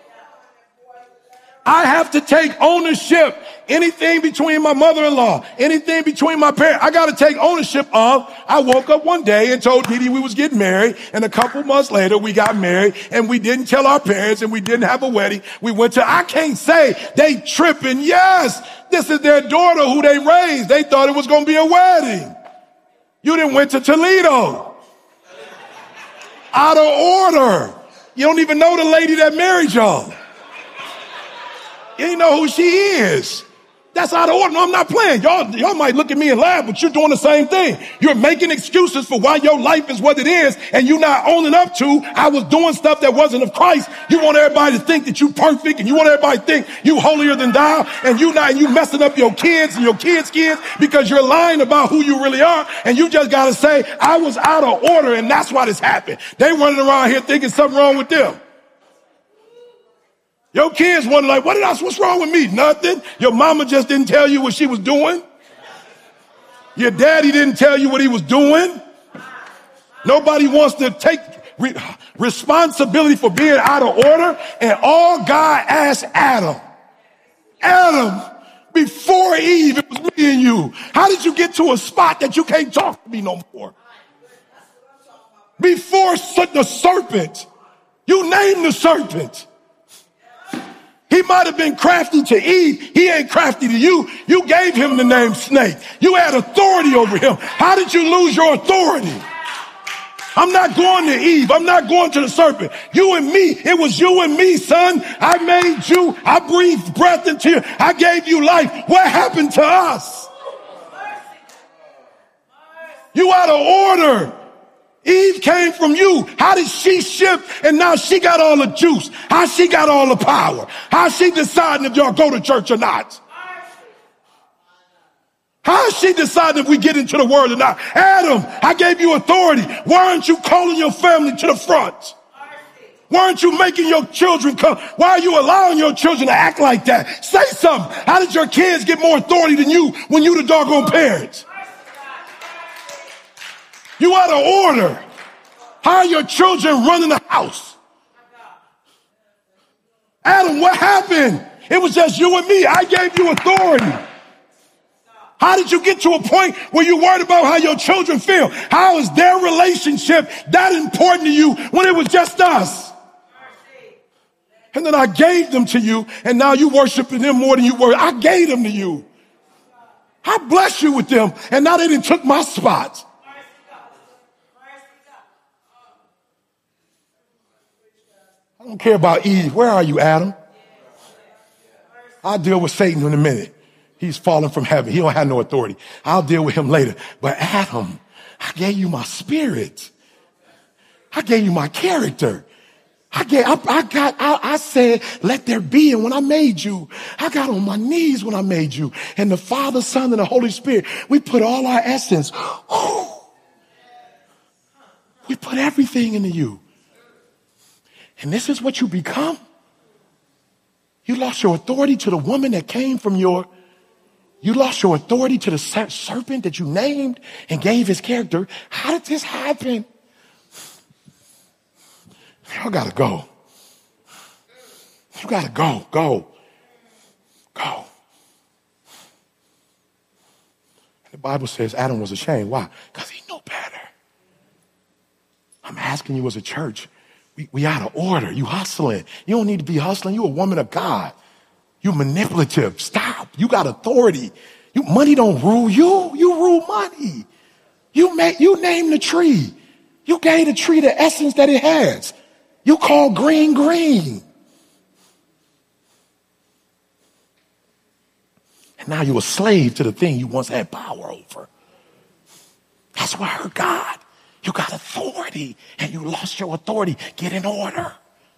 I have to take ownership. Anything between my mother-in-law, anything between my parents, I got to take ownership of. I woke up one day and told Didi we was getting married. And a couple months later, we got married and we didn't tell our parents and we didn't have a wedding. We went to, I can't say they tripping. Yes, this is their daughter who they raised. They thought it was going to be a wedding. You didn't went to Toledo. Out of order. You don't even know the lady that married y'all. You didn't know who she is. That's out of order. No, I'm not playing. Y'all, y'all might look at me and laugh, but you're doing the same thing. You're making excuses for why your life is what it is, and you're not owning up to, I was doing stuff that wasn't of Christ. You want everybody to think that you perfect, and you want everybody to think you holier than thou, and you not, and you messing up your kids and your kids' kids because you're lying about who you really are, and you just gotta say, I was out of order, and that's why this happened. They running around here thinking something wrong with them. Your kids wonder like, what did I, what's wrong with me? Nothing. Your mama just didn't tell you what she was doing. Your daddy didn't tell you what he was doing. Nobody wants to take re- responsibility for being out of order. And all God asked Adam, Adam, before Eve, it was me and you. How did you get to a spot that you can't talk to me no more? Before the serpent, you named the serpent. He might have been crafty to Eve. He ain't crafty to you. You gave him the name Snake. You had authority over him. How did you lose your authority? I'm not going to Eve. I'm not going to the serpent. You and me. It was you and me, son. I made you. I breathed breath into you. I gave you life. What happened to us? You out of order. Eve came from you. How did she shift and now she got all the juice? How she got all the power? How she deciding if y'all go to church or not? How is she deciding if we get into the word or not? Adam, I gave you authority. Why aren't you calling your family to the front? Why aren't you making your children come? Why are you allowing your children to act like that? Say something. How did your kids get more authority than you when you the doggone parents? You out of order. How are your children running the house? Adam, what happened? It was just you and me. I gave you authority. How did you get to a point where you're worried about how your children feel? How is their relationship that important to you when it was just us? And then I gave them to you, and now you worshiping them more than you were. I gave them to you. I blessed you with them, and now they done took my spot. I don't care about Eve. Where are you, Adam? I'll deal with Satan in a minute. He's fallen from heaven. He don't have no authority. I'll deal with him later. But Adam, I gave you my spirit. I gave you my character. I gave, I, I got, I, I said, let there be. And when I made you, I got on my knees when I made you. And the Father, Son, and the Holy Spirit, we put all our essence. Whew, we put everything into you. And this is what you become. You lost your authority to the woman that came from your, you lost your authority to the serpent that you named and gave his character. How did this happen? Y'all gotta go. You gotta go, go, go. The Bible says Adam was ashamed. Why? Because he knew better. I'm asking you as a church, We, we out of order. You hustling. You don't need to be hustling. You a woman of God. You manipulative. Stop. You got authority. You money don't rule you. You rule money. You make, you name the tree. You gave the tree the essence that it has. You call green green. And now you're a slave to the thing you once had power over. That's why I heard God. You got authority and you lost your authority. Get in order.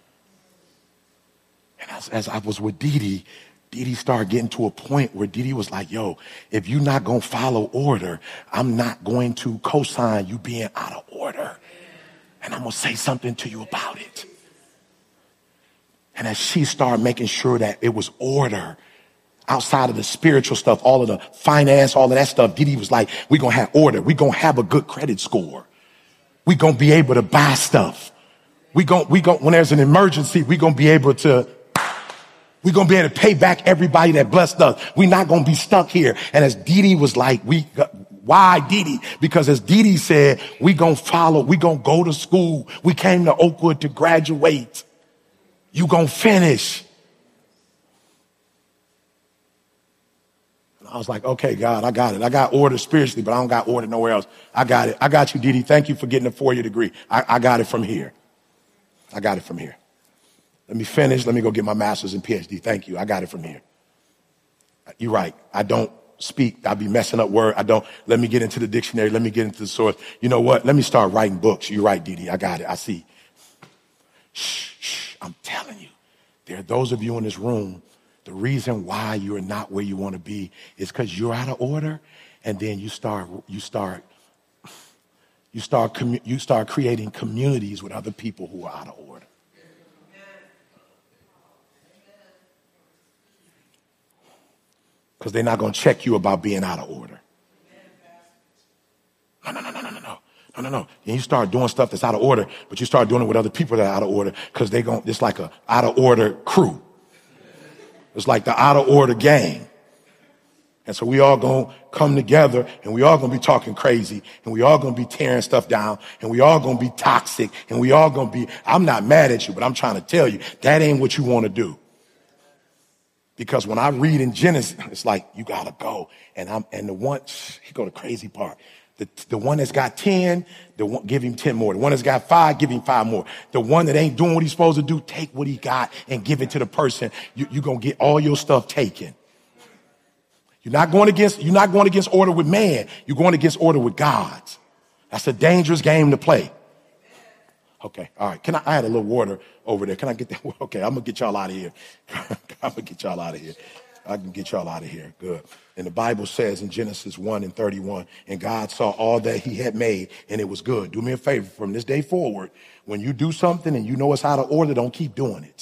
And as, as I was with Dee Dee, Dee Dee started getting to a point where Dee Dee was like, yo, if you're not going to follow order, I'm not going to co-sign you being out of order. And I'm going to say something to you about it. And as she started making sure that it was order, outside of the spiritual stuff, all of the finance, all of that stuff, Dee Dee was like, we're going to have order. We're going to have a good credit score. We're going to be able to buy stuff. We going we going when there's an emergency, we're going to be able to we're going to be able to pay back everybody that blessed us. We're not going to be stuck here. And as Dee Dee was like, we why Dee Dee? Because as Dee Dee said, we going to follow, we going to go to school. We came to Oakwood to graduate. You going to finish. I was like, okay, God, I got it. I got order spiritually, but I don't got order nowhere else. I got it. I got you, Dee Dee. Thank you for getting a four-year degree. I, I got it from here. I got it from here. Let me finish. Let me go get my master's and P H D. Thank you. I got it from here. You're right. I don't speak. I'll be messing up word. I don't. Let me get into the dictionary. Let me get into the source. You know what? Let me start writing books. You're right, Didi. I got it. I see. Shh, shh. I'm telling you, there are those of you in this room, the reason why you're not where you want to be is because you're out of order. And then you start, you start, you start, commu- you start creating communities with other people who are out of order. Because they're not going to check you about being out of order. No, no, no, no, no, no, no, no, no, no. And you start doing stuff that's out of order, but you start doing it with other people that are out of order because they're going. It's like a out of order crew. It's like the out of order gang. And so we all gonna come together and we all gonna be talking crazy and we all gonna be tearing stuff down and we all gonna be toxic and we all gonna be. I'm not mad at you, but I'm trying to tell you that ain't what you want to do. Because when I read in Genesis, it's like, you gotta go. And I'm, and the one, he go to crazy part. The, the one that's got ten, the one, give him ten more. The one that's got five, give him five more. The one that ain't doing what he's supposed to do, take what he got and give it to the person. You, you're gonna get all your stuff taken. You're not going against, you're not going against order with man. You're going against order with God. That's a dangerous game to play. Okay, all right. Can I, I had a little water over there. Can I get that? Okay, I'm going to get y'all out of here. I'm going to get y'all out of here. I can get y'all out of here. Good. And the Bible says in Genesis one and thirty-one, and God saw all that he had made, and it was good. Do me a favor from this day forward. When you do something and you know it's out of order, don't keep doing it.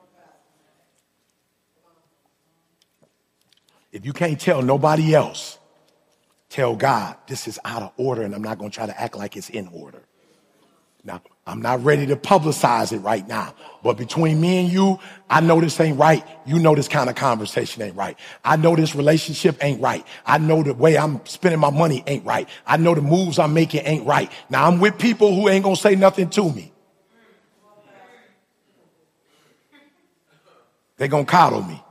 If you can't tell nobody else, tell God, this is out of order, and I'm not going to try to act like it's in order. Now, I'm not ready to publicize it right now, but between me and you, I know this ain't right. You know this kind of conversation ain't right. I know this relationship ain't right. I know the way I'm spending my money ain't right. I know the moves I'm making ain't right. Now, I'm with people who ain't going to say nothing to me. They're going to coddle me.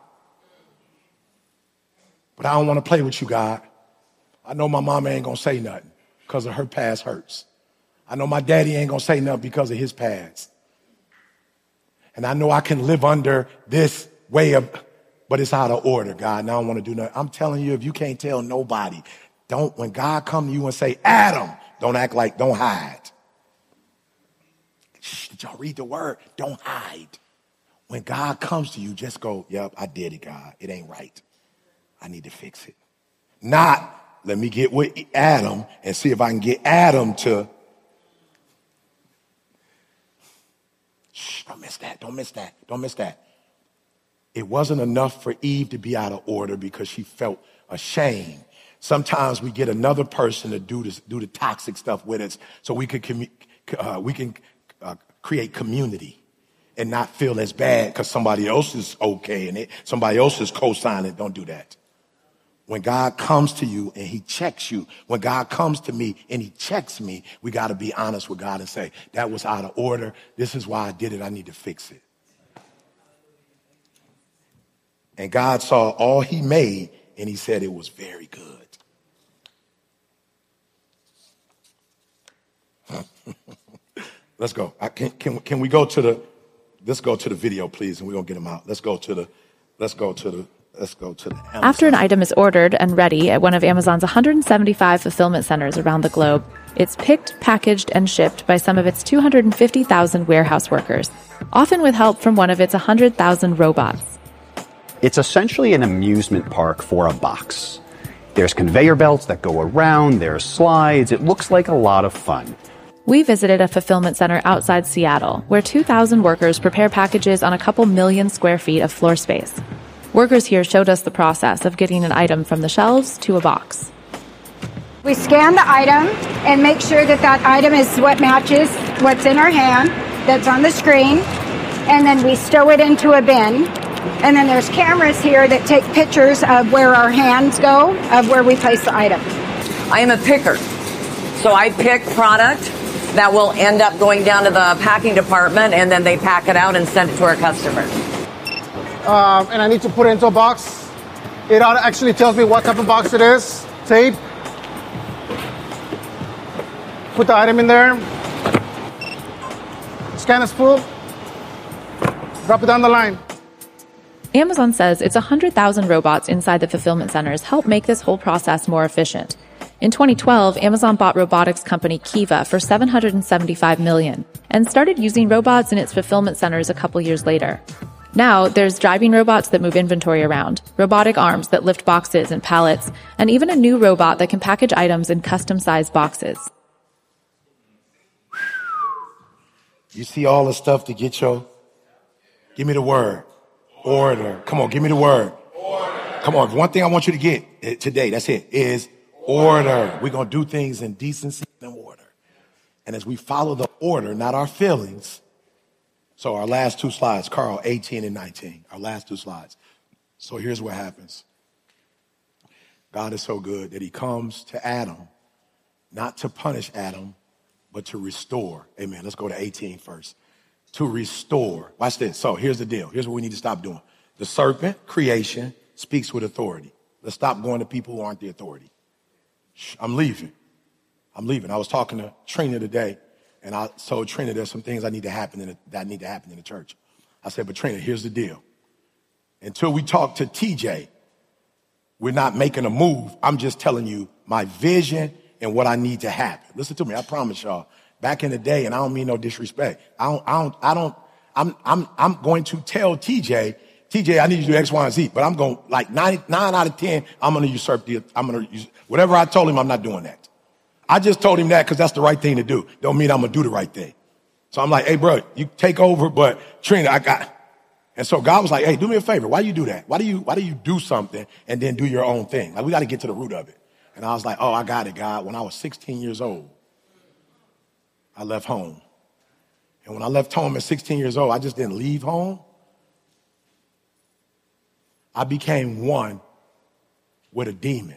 But I don't want to play with you, God. I know my mama ain't going to say nothing because of her past hurts. I know my daddy ain't going to say nothing because of his past. And I know I can live under this way of, but it's out of order, God, and I don't want to do nothing. I'm telling you, if you can't tell nobody, don't, when God come to you and say, Adam, don't act like, don't hide. Shh, did y'all read the word? Don't hide. When God comes to you, just go, yep, I did it, God. It ain't right. I need to fix it. Not, let me get with Adam and see if I can get Adam to, shh, don't miss that, don't miss that, don't miss that. It wasn't enough for Eve to be out of order because she felt ashamed. Sometimes we get another person to do this, do the toxic stuff with us so we could commu- uh, we can uh, create community and not feel as bad because somebody else is okay and it, somebody else is co-signing. Don't do that. When God comes to you and he checks you, when God comes to me and he checks me, we got to be honest with God and say, that was out of order. This is why I did it. I need to fix it. And God saw all he made and he said it was very good. Let's go. I can, can, can we go to the, let's go to the video, please, and we're going to get them out. Let's go to the, let's go to the, Let's go to the Amazon. After an item is ordered and ready at one of Amazon's one hundred seventy-five fulfillment centers around the globe, it's picked, packaged, and shipped by some of its two hundred fifty thousand warehouse workers, often with help from one of its one hundred thousand robots. It's essentially an amusement park for a box. There's conveyor belts that go around, there's slides. It looks like a lot of fun. We visited a fulfillment center outside Seattle, where two thousand workers prepare packages on a couple million square feet of floor space. Workers here showed us the process of getting an item from the shelves to a box. We scan the item and make sure that that item is what matches what's in our hand that's on the screen, and then we stow it into a bin. And then there's cameras here that take pictures of where our hands go, of where we place the item. I am a picker, so I pick product that will end up going down to the packing department, and then they pack it out and send it to our customer. Um, and I need to put it into a box. It actually tells me what type of box it is. Tape. Put the item in there. Scan a spool. Drop it down the line. Amazon says its one hundred thousand robots inside the fulfillment centers help make this whole process more efficient. In twenty twelve, Amazon bought robotics company Kiva for seven hundred seventy-five million dollars and started using robots in its fulfillment centers a couple years later. Now, there's driving robots that move inventory around, robotic arms that lift boxes and pallets, and even a new robot that can package items in custom-sized boxes. You see all the stuff to get your, give me the word, order. Come on, give me the word. Order. Come on, one thing I want you to get today, that's it, is order. We're going to do things in decency and order. And as we follow the order, not our feelings. So our last two slides, Carl, eighteen and nineteen, our last two slides. So here's what happens. God is so good that he comes to Adam, not to punish Adam, but to restore. Amen. Let's go to eighteen first. To restore. Watch this. So here's the deal. Here's what we need to stop doing. The serpent, creation, speaks with authority. Let's stop going to people who aren't the authority. Shh, I'm leaving. I'm leaving. I was talking to Trina today, and I told Trina there's some things I need to happen in the, that need to happen in the church. I said, but Trina, here's the deal. Until we talk to T J, we're not making a move. I'm just telling you my vision and what I need to happen. Listen to me. I promise y'all. Back in the day, and I don't mean no disrespect. I don't, I don't, I don't, I'm, I'm, I'm going to tell T J, T J, I need you to do X, Y, and Z, but I'm going, like nine, nine out of ten, I'm going to usurp the, I'm going to use, whatever I told him, I'm not doing that. I just told him that because that's the right thing to do. Don't mean I'm going to do the right thing. So I'm like, hey, bro, you take over, but Trina, I got, and so God was like, hey, do me a favor. Why do you do that? Why do you, why do you do something and then do your own thing? Like, we got to get to the root of it. And I was like, oh, I got it, God. When I was sixteen years old, I left home. And when I left home at sixteen years old, I just didn't leave home. I became one with a demon.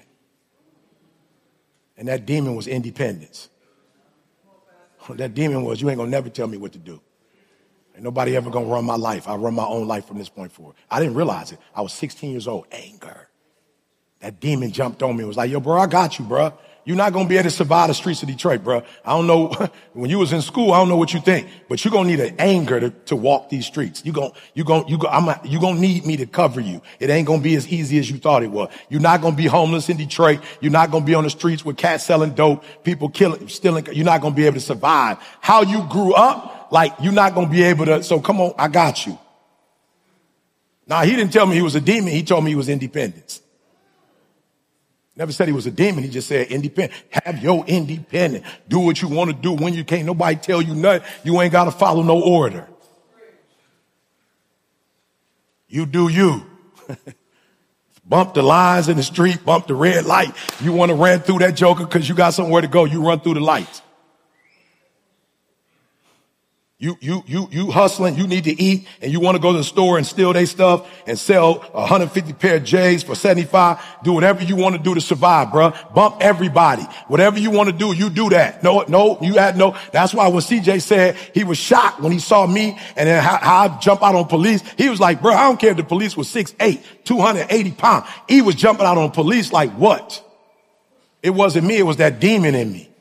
And that demon was independence. That demon was, you ain't gonna never tell me what to do. Ain't nobody ever gonna run my life. I run my own life from this point forward. I didn't realize it. I was sixteen years old. Anger. That demon jumped on me. It was like, yo, bro, I got you, bro. You're not going to be able to survive the streets of Detroit, bro. I don't know. When you was in school, I don't know what you think, but you're going to need an anger to, to walk these streets. You're going, you're going, you're going, I'm, you're going to need me to cover you. It ain't going to be as easy as you thought it was. You're not going to be homeless in Detroit. You're not going to be on the streets with cats selling dope, people killing, stealing. You're not going to be able to survive. How you grew up, like, you're not going to be able to. So come on, I got you. Now, he didn't tell me he was a demon. He told me he was independence. Never said he was a demon. He just said independent. Have your independent. Do what you want to do when you can't. Nobody tell you nothing. You ain't got to follow no order. You do you. Bump the lines in the street. Bump the red light. You want to run through that joker because you got somewhere to go. You run through the lights. You, you, you, you hustling, you need to eat, and you want to go to the store and steal their stuff and sell one hundred fifty pair of J's for seventy-five. Do whatever you want to do to survive, bro. Bump everybody. Whatever you want to do, you do that. No, no, you had no. That's why when C J said he was shocked when he saw me and then how, how I jump out on police, he was like, bro, I don't care if the police was six eight, two hundred eighty pounds. He was jumping out on police like what? It wasn't me. It was that demon in me.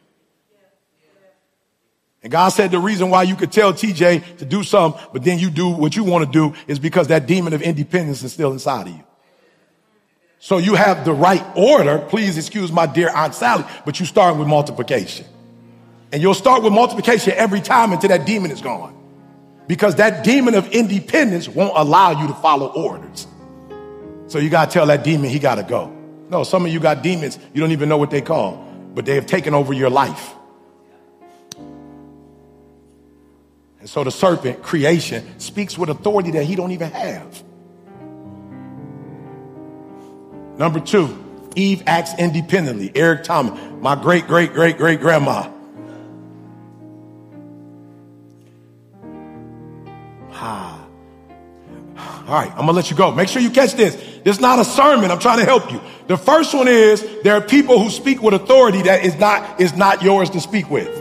And God said the reason why you could tell T J to do something, but then you do what you want to do is because that demon of independence is still inside of you. So you have the right order. Please excuse my dear Aunt Sally, but you start with multiplication. And you'll start with multiplication every time until that demon is gone. Because that demon of independence won't allow you to follow orders. So you got to tell that demon he got to go. No, some of you got demons. You don't even know what they call, but they have taken over your life. And so the serpent, creation, speaks with authority that he don't even have. Number two, Eve acts independently. Eric Thomas, my great, great, great, great grandma. Ah. All right, I'm going to let you go. Make sure you catch this. This is not a sermon. I'm trying to help you. The first one is there are people who speak with authority that is not, is not yours to speak with.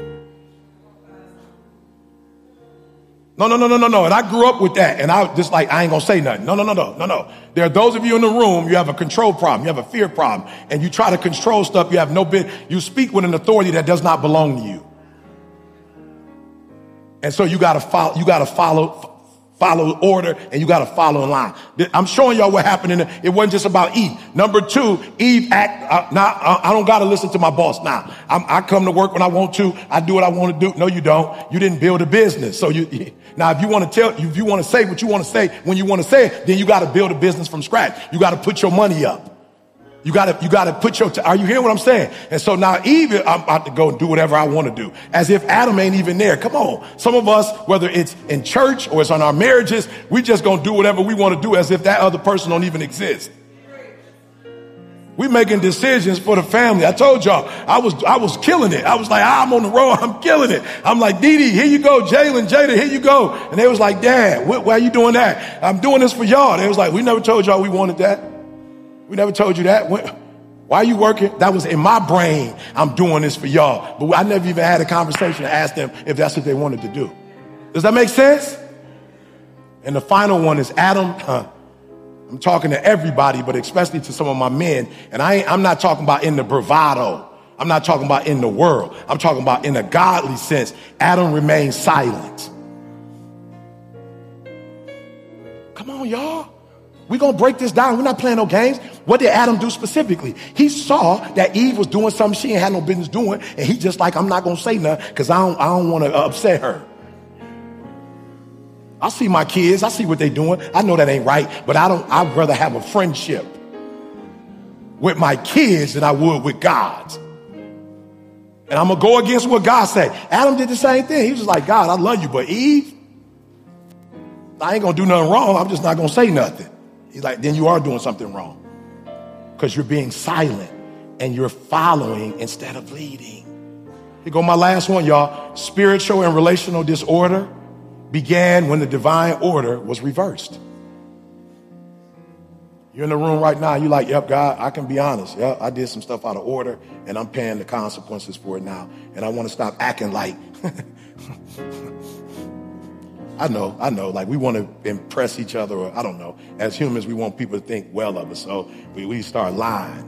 No, no, no, no, no, no. And I grew up with that. And I just like, I ain't going to say nothing. No, no, no, no, no, no. There are those of you in the room, you have a control problem. You have a fear problem. And you try to control stuff. You have no bit. You speak with an authority that does not belong to you. And so you got to follow, you got to follow, follow order and you got to follow in line. I'm showing y'all what happened. In the, it wasn't just about Eve. Number two, Eve act, uh, now I don't got to listen to my boss now. I'm, I come to work when I want to. I do what I want to do. No, you don't. You didn't build a business. So you, now if you want to tell, if you want to say what you want to say when you want to say it, then you got to build a business from scratch. You got to put your money up. You gotta, you gotta put your, t- are you hearing what I'm saying? And so now Eve, I'm about to go and do whatever I want to do. As if Adam ain't even there. Come on. Some of us, whether it's in church or it's on our marriages, we just gonna do whatever we want to do as if that other person don't even exist. We making decisions for the family. I told y'all, I was, I was killing it. I was like, I'm on the road. I'm killing it. I'm like, Dee Dee, here you go. Jalen, Jada, here you go. And they was like, Dad, wh- why are you doing that? I'm doing this for y'all. They was like, we never told y'all we wanted that. We never told you that. Why are you working? That was in my brain. I'm doing this for y'all. But I never even had a conversation to ask them if that's what they wanted to do. Does that make sense? And the final one is Adam. Huh. I'm talking to everybody, but especially to some of my men. And I ain't, I'm not talking about in the bravado. I'm not talking about in the world. I'm talking about in a godly sense. Adam remained silent. Come on, y'all. We're going to break this down. We're not playing no games. What did Adam do specifically? He saw that Eve was doing something she ain't had no business doing. And he just like, I'm not going to say nothing because I don't, I don't want to upset her. I see my kids. I see what they're doing. I know that ain't right, but I don't, I'd rather have a friendship with my kids than I would with God. And I'm going to go against what God said. Adam did the same thing. He was like, God, I love you, but Eve, I ain't going to do nothing wrong. I'm just not going to say nothing. He's like, then you are doing something wrong because you're being silent and you're following instead of leading. Here go my last one, y'all. Spiritual and relational disorder began when the divine order was reversed. You're in the room right now. You're like, yep, God, I can be honest. Yeah, I did some stuff out of order and I'm paying the consequences for it now. And I want to stop acting like I know, I know, like we want to impress each other, or I don't know. As humans, we want people to think well of us, so we, we start lying.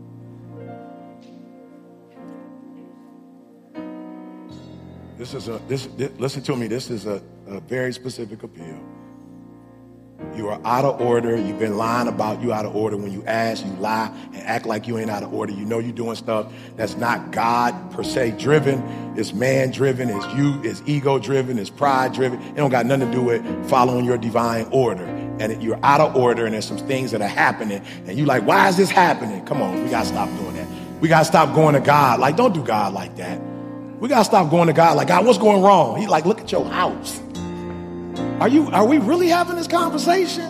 This is a, this, this listen to me, this is a, a very specific appeal. You are out of order. You've been lying about you out of order. When you ask, you lie and act like you ain't out of order. You know you're doing stuff that's not God per se driven. It's man driven. It's you. It's ego driven. It's pride driven. It don't got nothing to do with following your divine order. And you're out of order and there's some things that are happening. And you like, why is this happening? Come on, we got to stop doing that. We got to stop going to God. Like, don't do God like that. We got to stop going to God like, God, what's going wrong? He like, look at your house. Are you, are we really having this conversation?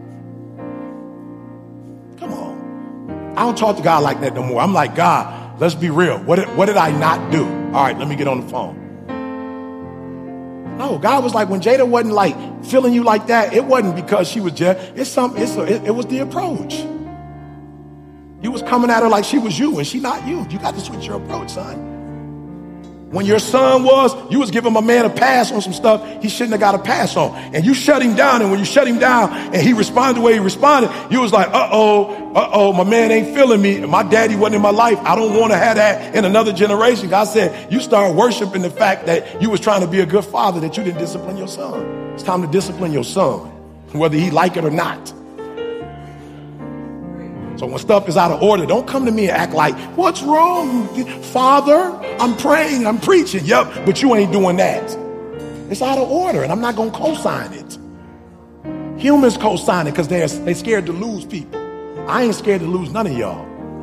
Come on. I don't talk to God like that no more. I'm like, God, let's be real. What did, what did I not do? All right, let me get on the phone. No, God was like, when Jada wasn't like feeling you like that, it wasn't because she was just, it's some, it's a, it, it was the approach. You was coming at her like she was you and she not you. You got to switch your approach, son. When your son was, you was giving my man a pass on some stuff he shouldn't have got a pass on. And you shut him down. And when you shut him down and he responded the way he responded, you was like, uh-oh, uh-oh, my man ain't feeling me. My daddy wasn't in my life. I don't want to have that in another generation. God said, you start worshiping the fact that you was trying to be a good father, that you didn't discipline your son. It's time to discipline your son, whether he like it or not. So when stuff is out of order, don't come to me and act like, what's wrong, Father? I'm praying, I'm preaching. Yep, but you ain't doing that. It's out of order, and I'm not going to co-sign it. Humans co-sign it because they're they scared to lose people. I ain't scared to lose none of y'all.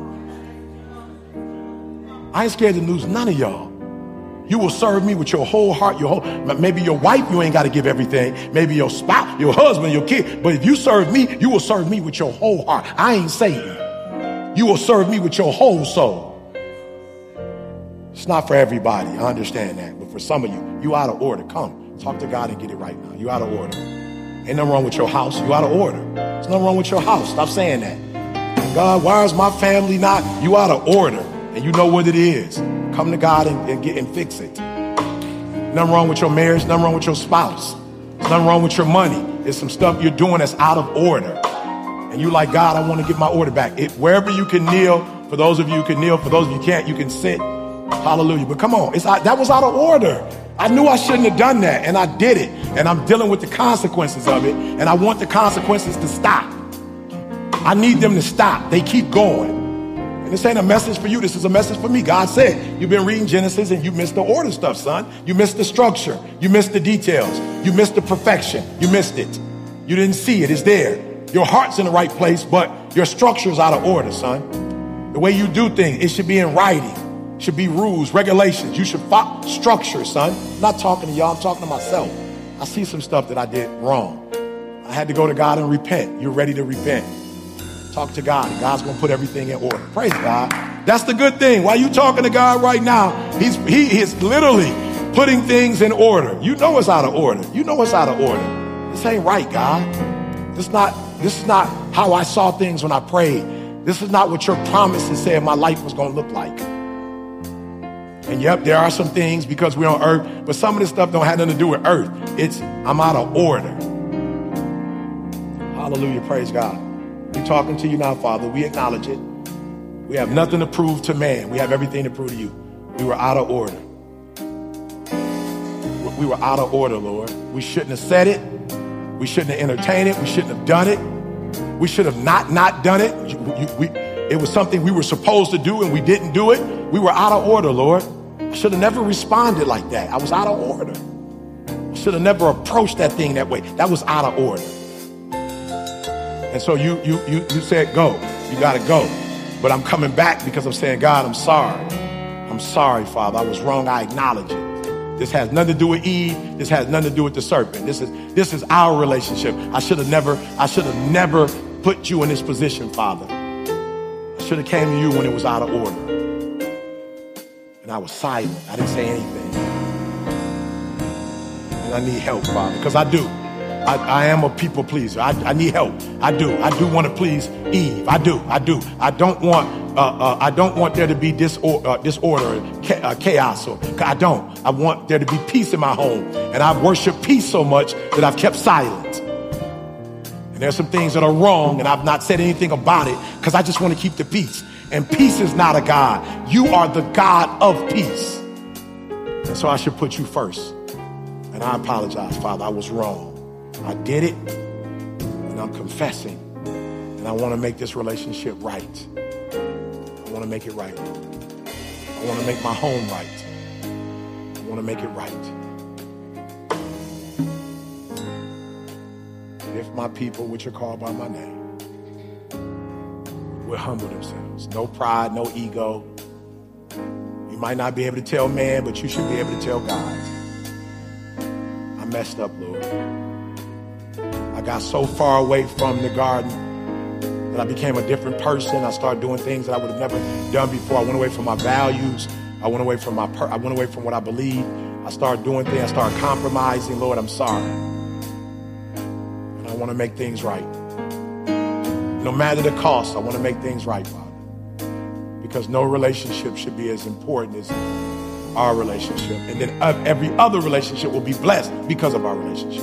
I ain't scared to lose none of y'all. You will serve me with your whole heart, your whole, maybe your wife, you ain't got to give everything. Maybe your spouse, your husband, your kid. But if you serve me, you will serve me with your whole heart. I ain't Satan. You will serve me with your whole soul. It's not for everybody. I understand that. But for some of you, you out of order. Come, talk to God and get it right now. You out of order. Ain't nothing wrong with your house. You out of order. There's nothing wrong with your house. Stop saying that. God, why is my family not? You out of order. And you know what it is. Come to God and, and get and fix it. Nothing wrong with your marriage. Nothing wrong with your spouse. There's nothing wrong with your money. There's some stuff you're doing that's out of order. And you like, God, I want to get my order back. It, wherever you can kneel, for those of you who can kneel, for those of you who can't, you can sit. Hallelujah. But come on, it's, that was out of order. I knew I shouldn't have done that, and I did it. And I'm dealing with the consequences of it, and I want the consequences to stop. I need them to stop. They keep going. And this ain't a message for you. This is a message for me. God said, you've been reading Genesis and you missed the order stuff, son. You missed the structure. You missed the details. You missed the perfection. You missed it. You didn't see it. It's there. Your heart's in the right place, but your structure's out of order, son. The way you do things, it should be in writing. Should be rules, regulations. You should follow structure, son. I'm not talking to y'all. I'm talking to myself. I see some stuff that I did wrong. I had to go to God and repent. You're ready to repent. Talk to God, and God's going to put everything in order. Praise God. That's the good thing. While you talking to God right now, he's, he is literally putting things in order. You know it's out of order. You know it's out of order. This ain't right, God. This is not, this is not how I saw things when I prayed. This is not what your promises said my life was going to look like. And yep, there are some things because we're on earth, but some of this stuff don't have nothing to do with earth. It's, I'm out of order. Hallelujah. Praise God. We're talking to you now, Father. We acknowledge it. We have nothing to prove to man. We have everything to prove to you. We were out of order. We were out of order, Lord. We shouldn't have said it. We shouldn't have entertained it. We shouldn't have done it. We should have not not done it. We, it was something we were supposed to do and we didn't do it. We were out of order, Lord. I should have never responded like that. I was out of order. I should have never approached that thing that way. That was out of order. And so you you you you said go. You got to go. But I'm coming back because I'm saying, God, I'm sorry. I'm sorry, Father. I was wrong. I acknowledge it. This has nothing to do with Eve. This has nothing to do with the serpent. This is this is our relationship. I should have never I should have never put you in this position, Father. I should have came to you when it was out of order. And I was silent. I didn't say anything. And I need help, Father, because I do. I, I am a people pleaser. I, I need help. I do. I do want to please Eve. I do. I do. I don't want. Uh, uh, I don't want there to be disor- uh, disorder, cha- uh, chaos. Or I don't. I want there to be peace in my home. And I've worshiped peace so much that I've kept silent. And there's some things that are wrong, and I've not said anything about it because I just want to keep the peace. And peace is not a God. You are the God of peace. And so I should put you first. And I apologize, Father. I was wrong. I did it, and I'm confessing. And I want to make this relationship right. I want to make it right. I want to make my home right. I want to make it right. If my people, which are called by my name, will humble themselves. No pride, no ego. You might not be able to tell man, but you should be able to tell God. I messed up, Lord. I got so far away from the garden that I became a different person. I started doing things that I would have never done before. I went away from my values. I went away from my per- I went away from what I believe. I started doing things. I started compromising. Lord, I'm sorry. And I want to make things right. No matter the cost, I want to make things right, Father. Because no relationship should be as important as our relationship. And then every other relationship will be blessed because of our relationship.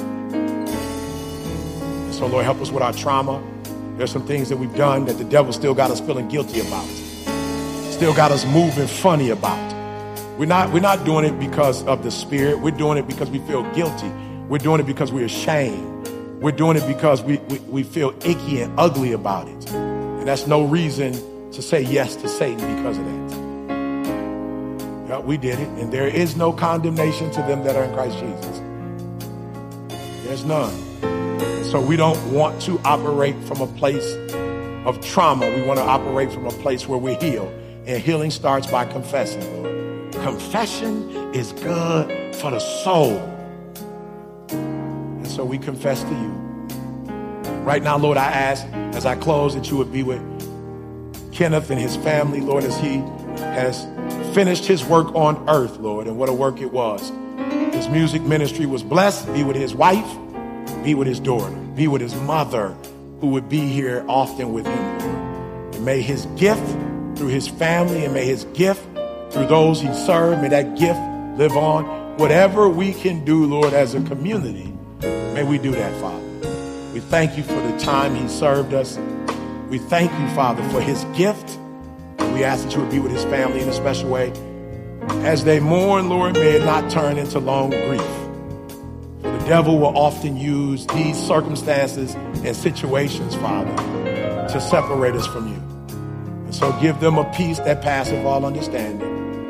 And so, Lord, help us with our trauma. There's some things that we've done that the devil still got us feeling guilty about. Still got us moving funny about. We're not, we're not doing it because of the Spirit. We're doing it because we feel guilty. We're doing it because we're ashamed. We're doing it because we, we, we feel icky and ugly about it. And that's no reason to say yes to Satan because of that. Yeah, we did it. And there is no condemnation to them that are in Christ Jesus. There's none. So we don't want to operate from a place of trauma. We want to operate from a place where we're healed. And healing starts by confessing, Lord. Confession is good for the soul. And so we confess to you. Right now, Lord, I ask as I close that you would be with Kenneth and his family, Lord, as he has finished his work on earth, Lord, and what a work it was. His music ministry was blessed. Be with his wife, be with his daughter, be with his mother, who would be here often with him, Lord. And may his gift through his family and may his gift through those he served, may that gift live on. Whatever we can do, Lord, as a community, may we do that, Father. We thank you for the time he served us. We thank you, Father, for his gift. We ask that you would be with his family in a special way. As they mourn, Lord, may it not turn into long grief. For the devil will often use these circumstances and situations, Father, to separate us from you. And so give them a peace that passeth all understanding.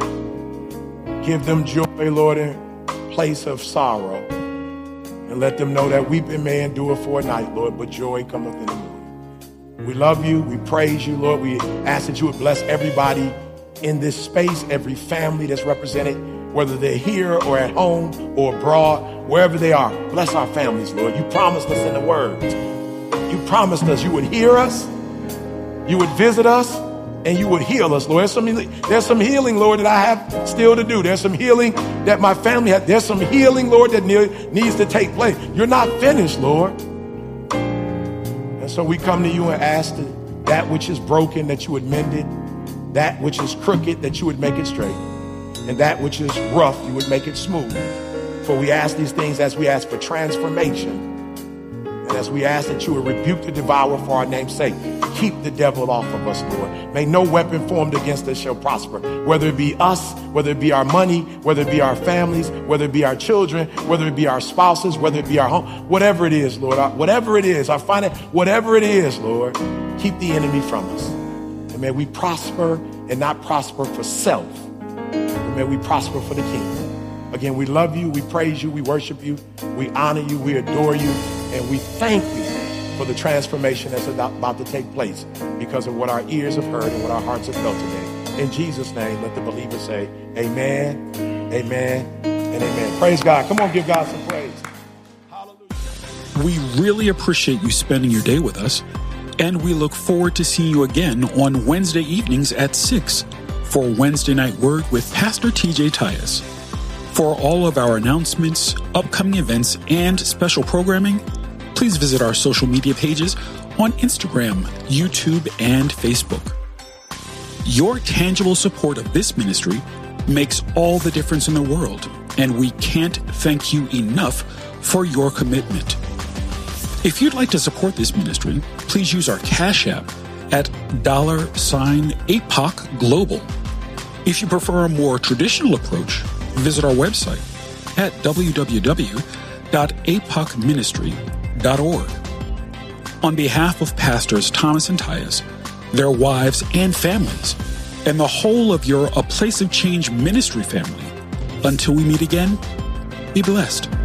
Give them joy, Lord, in place of sorrow. And let them know that weeping may endure for a night, Lord, but joy cometh in the morning. We love you. We praise you, Lord. We ask that you would bless everybody in this space, every family that's represented, whether they're here or at home or abroad, wherever they are. Bless our families, Lord. You promised us in the word. You promised us you would hear us, you would visit us, and you would heal us, Lord. There's some, there's some healing, Lord, that I have still to do. There's some healing that my family has. There's some healing, Lord, that needs to take place. You're not finished, Lord. And so we come to you and ask that, that which is broken, that you would mend it, that which is crooked, that you would make it straight, and that which is rough, you would make it smooth. For we ask these things as we ask for transformation, and as we ask that you would rebuke the devourer for our name's sake. Keep the devil off of us, Lord. May no weapon formed against us shall prosper, whether it be us, whether it be our money, whether it be our families, whether it be our children, whether it be our spouses, whether it be our home, whatever it is, Lord, whatever it is, I find it, whatever it is, Lord, keep the enemy from us. And may we prosper and not prosper for self, but may we prosper for the kingdom. Again, we love you, we praise you, we worship you, we honor you, we adore you, and we thank you for the transformation that's about to take place because of what our ears have heard and what our hearts have felt today. In Jesus' name, let the believers say amen, amen, and amen. Praise God. Come on, give God some praise. Hallelujah. We really appreciate you spending your day with us, and we look forward to seeing you again on Wednesday evenings at six for Wednesday Night Word with Pastor T J Tyus. For all of our announcements, upcoming events, and special programming, please visit our social media pages on Instagram, YouTube, and Facebook. Your tangible support of this ministry makes all the difference in the world, and we can't thank you enough for your commitment. If you'd like to support this ministry, please use our Cash App at dollar sign A P O C Global. If you prefer a more traditional approach, visit our website at w w w dot a p o c ministry dot org. On behalf of Pastors Thomas and Tyus, their wives and families, and the whole of your A Place of Change ministry family, until we meet again, be blessed.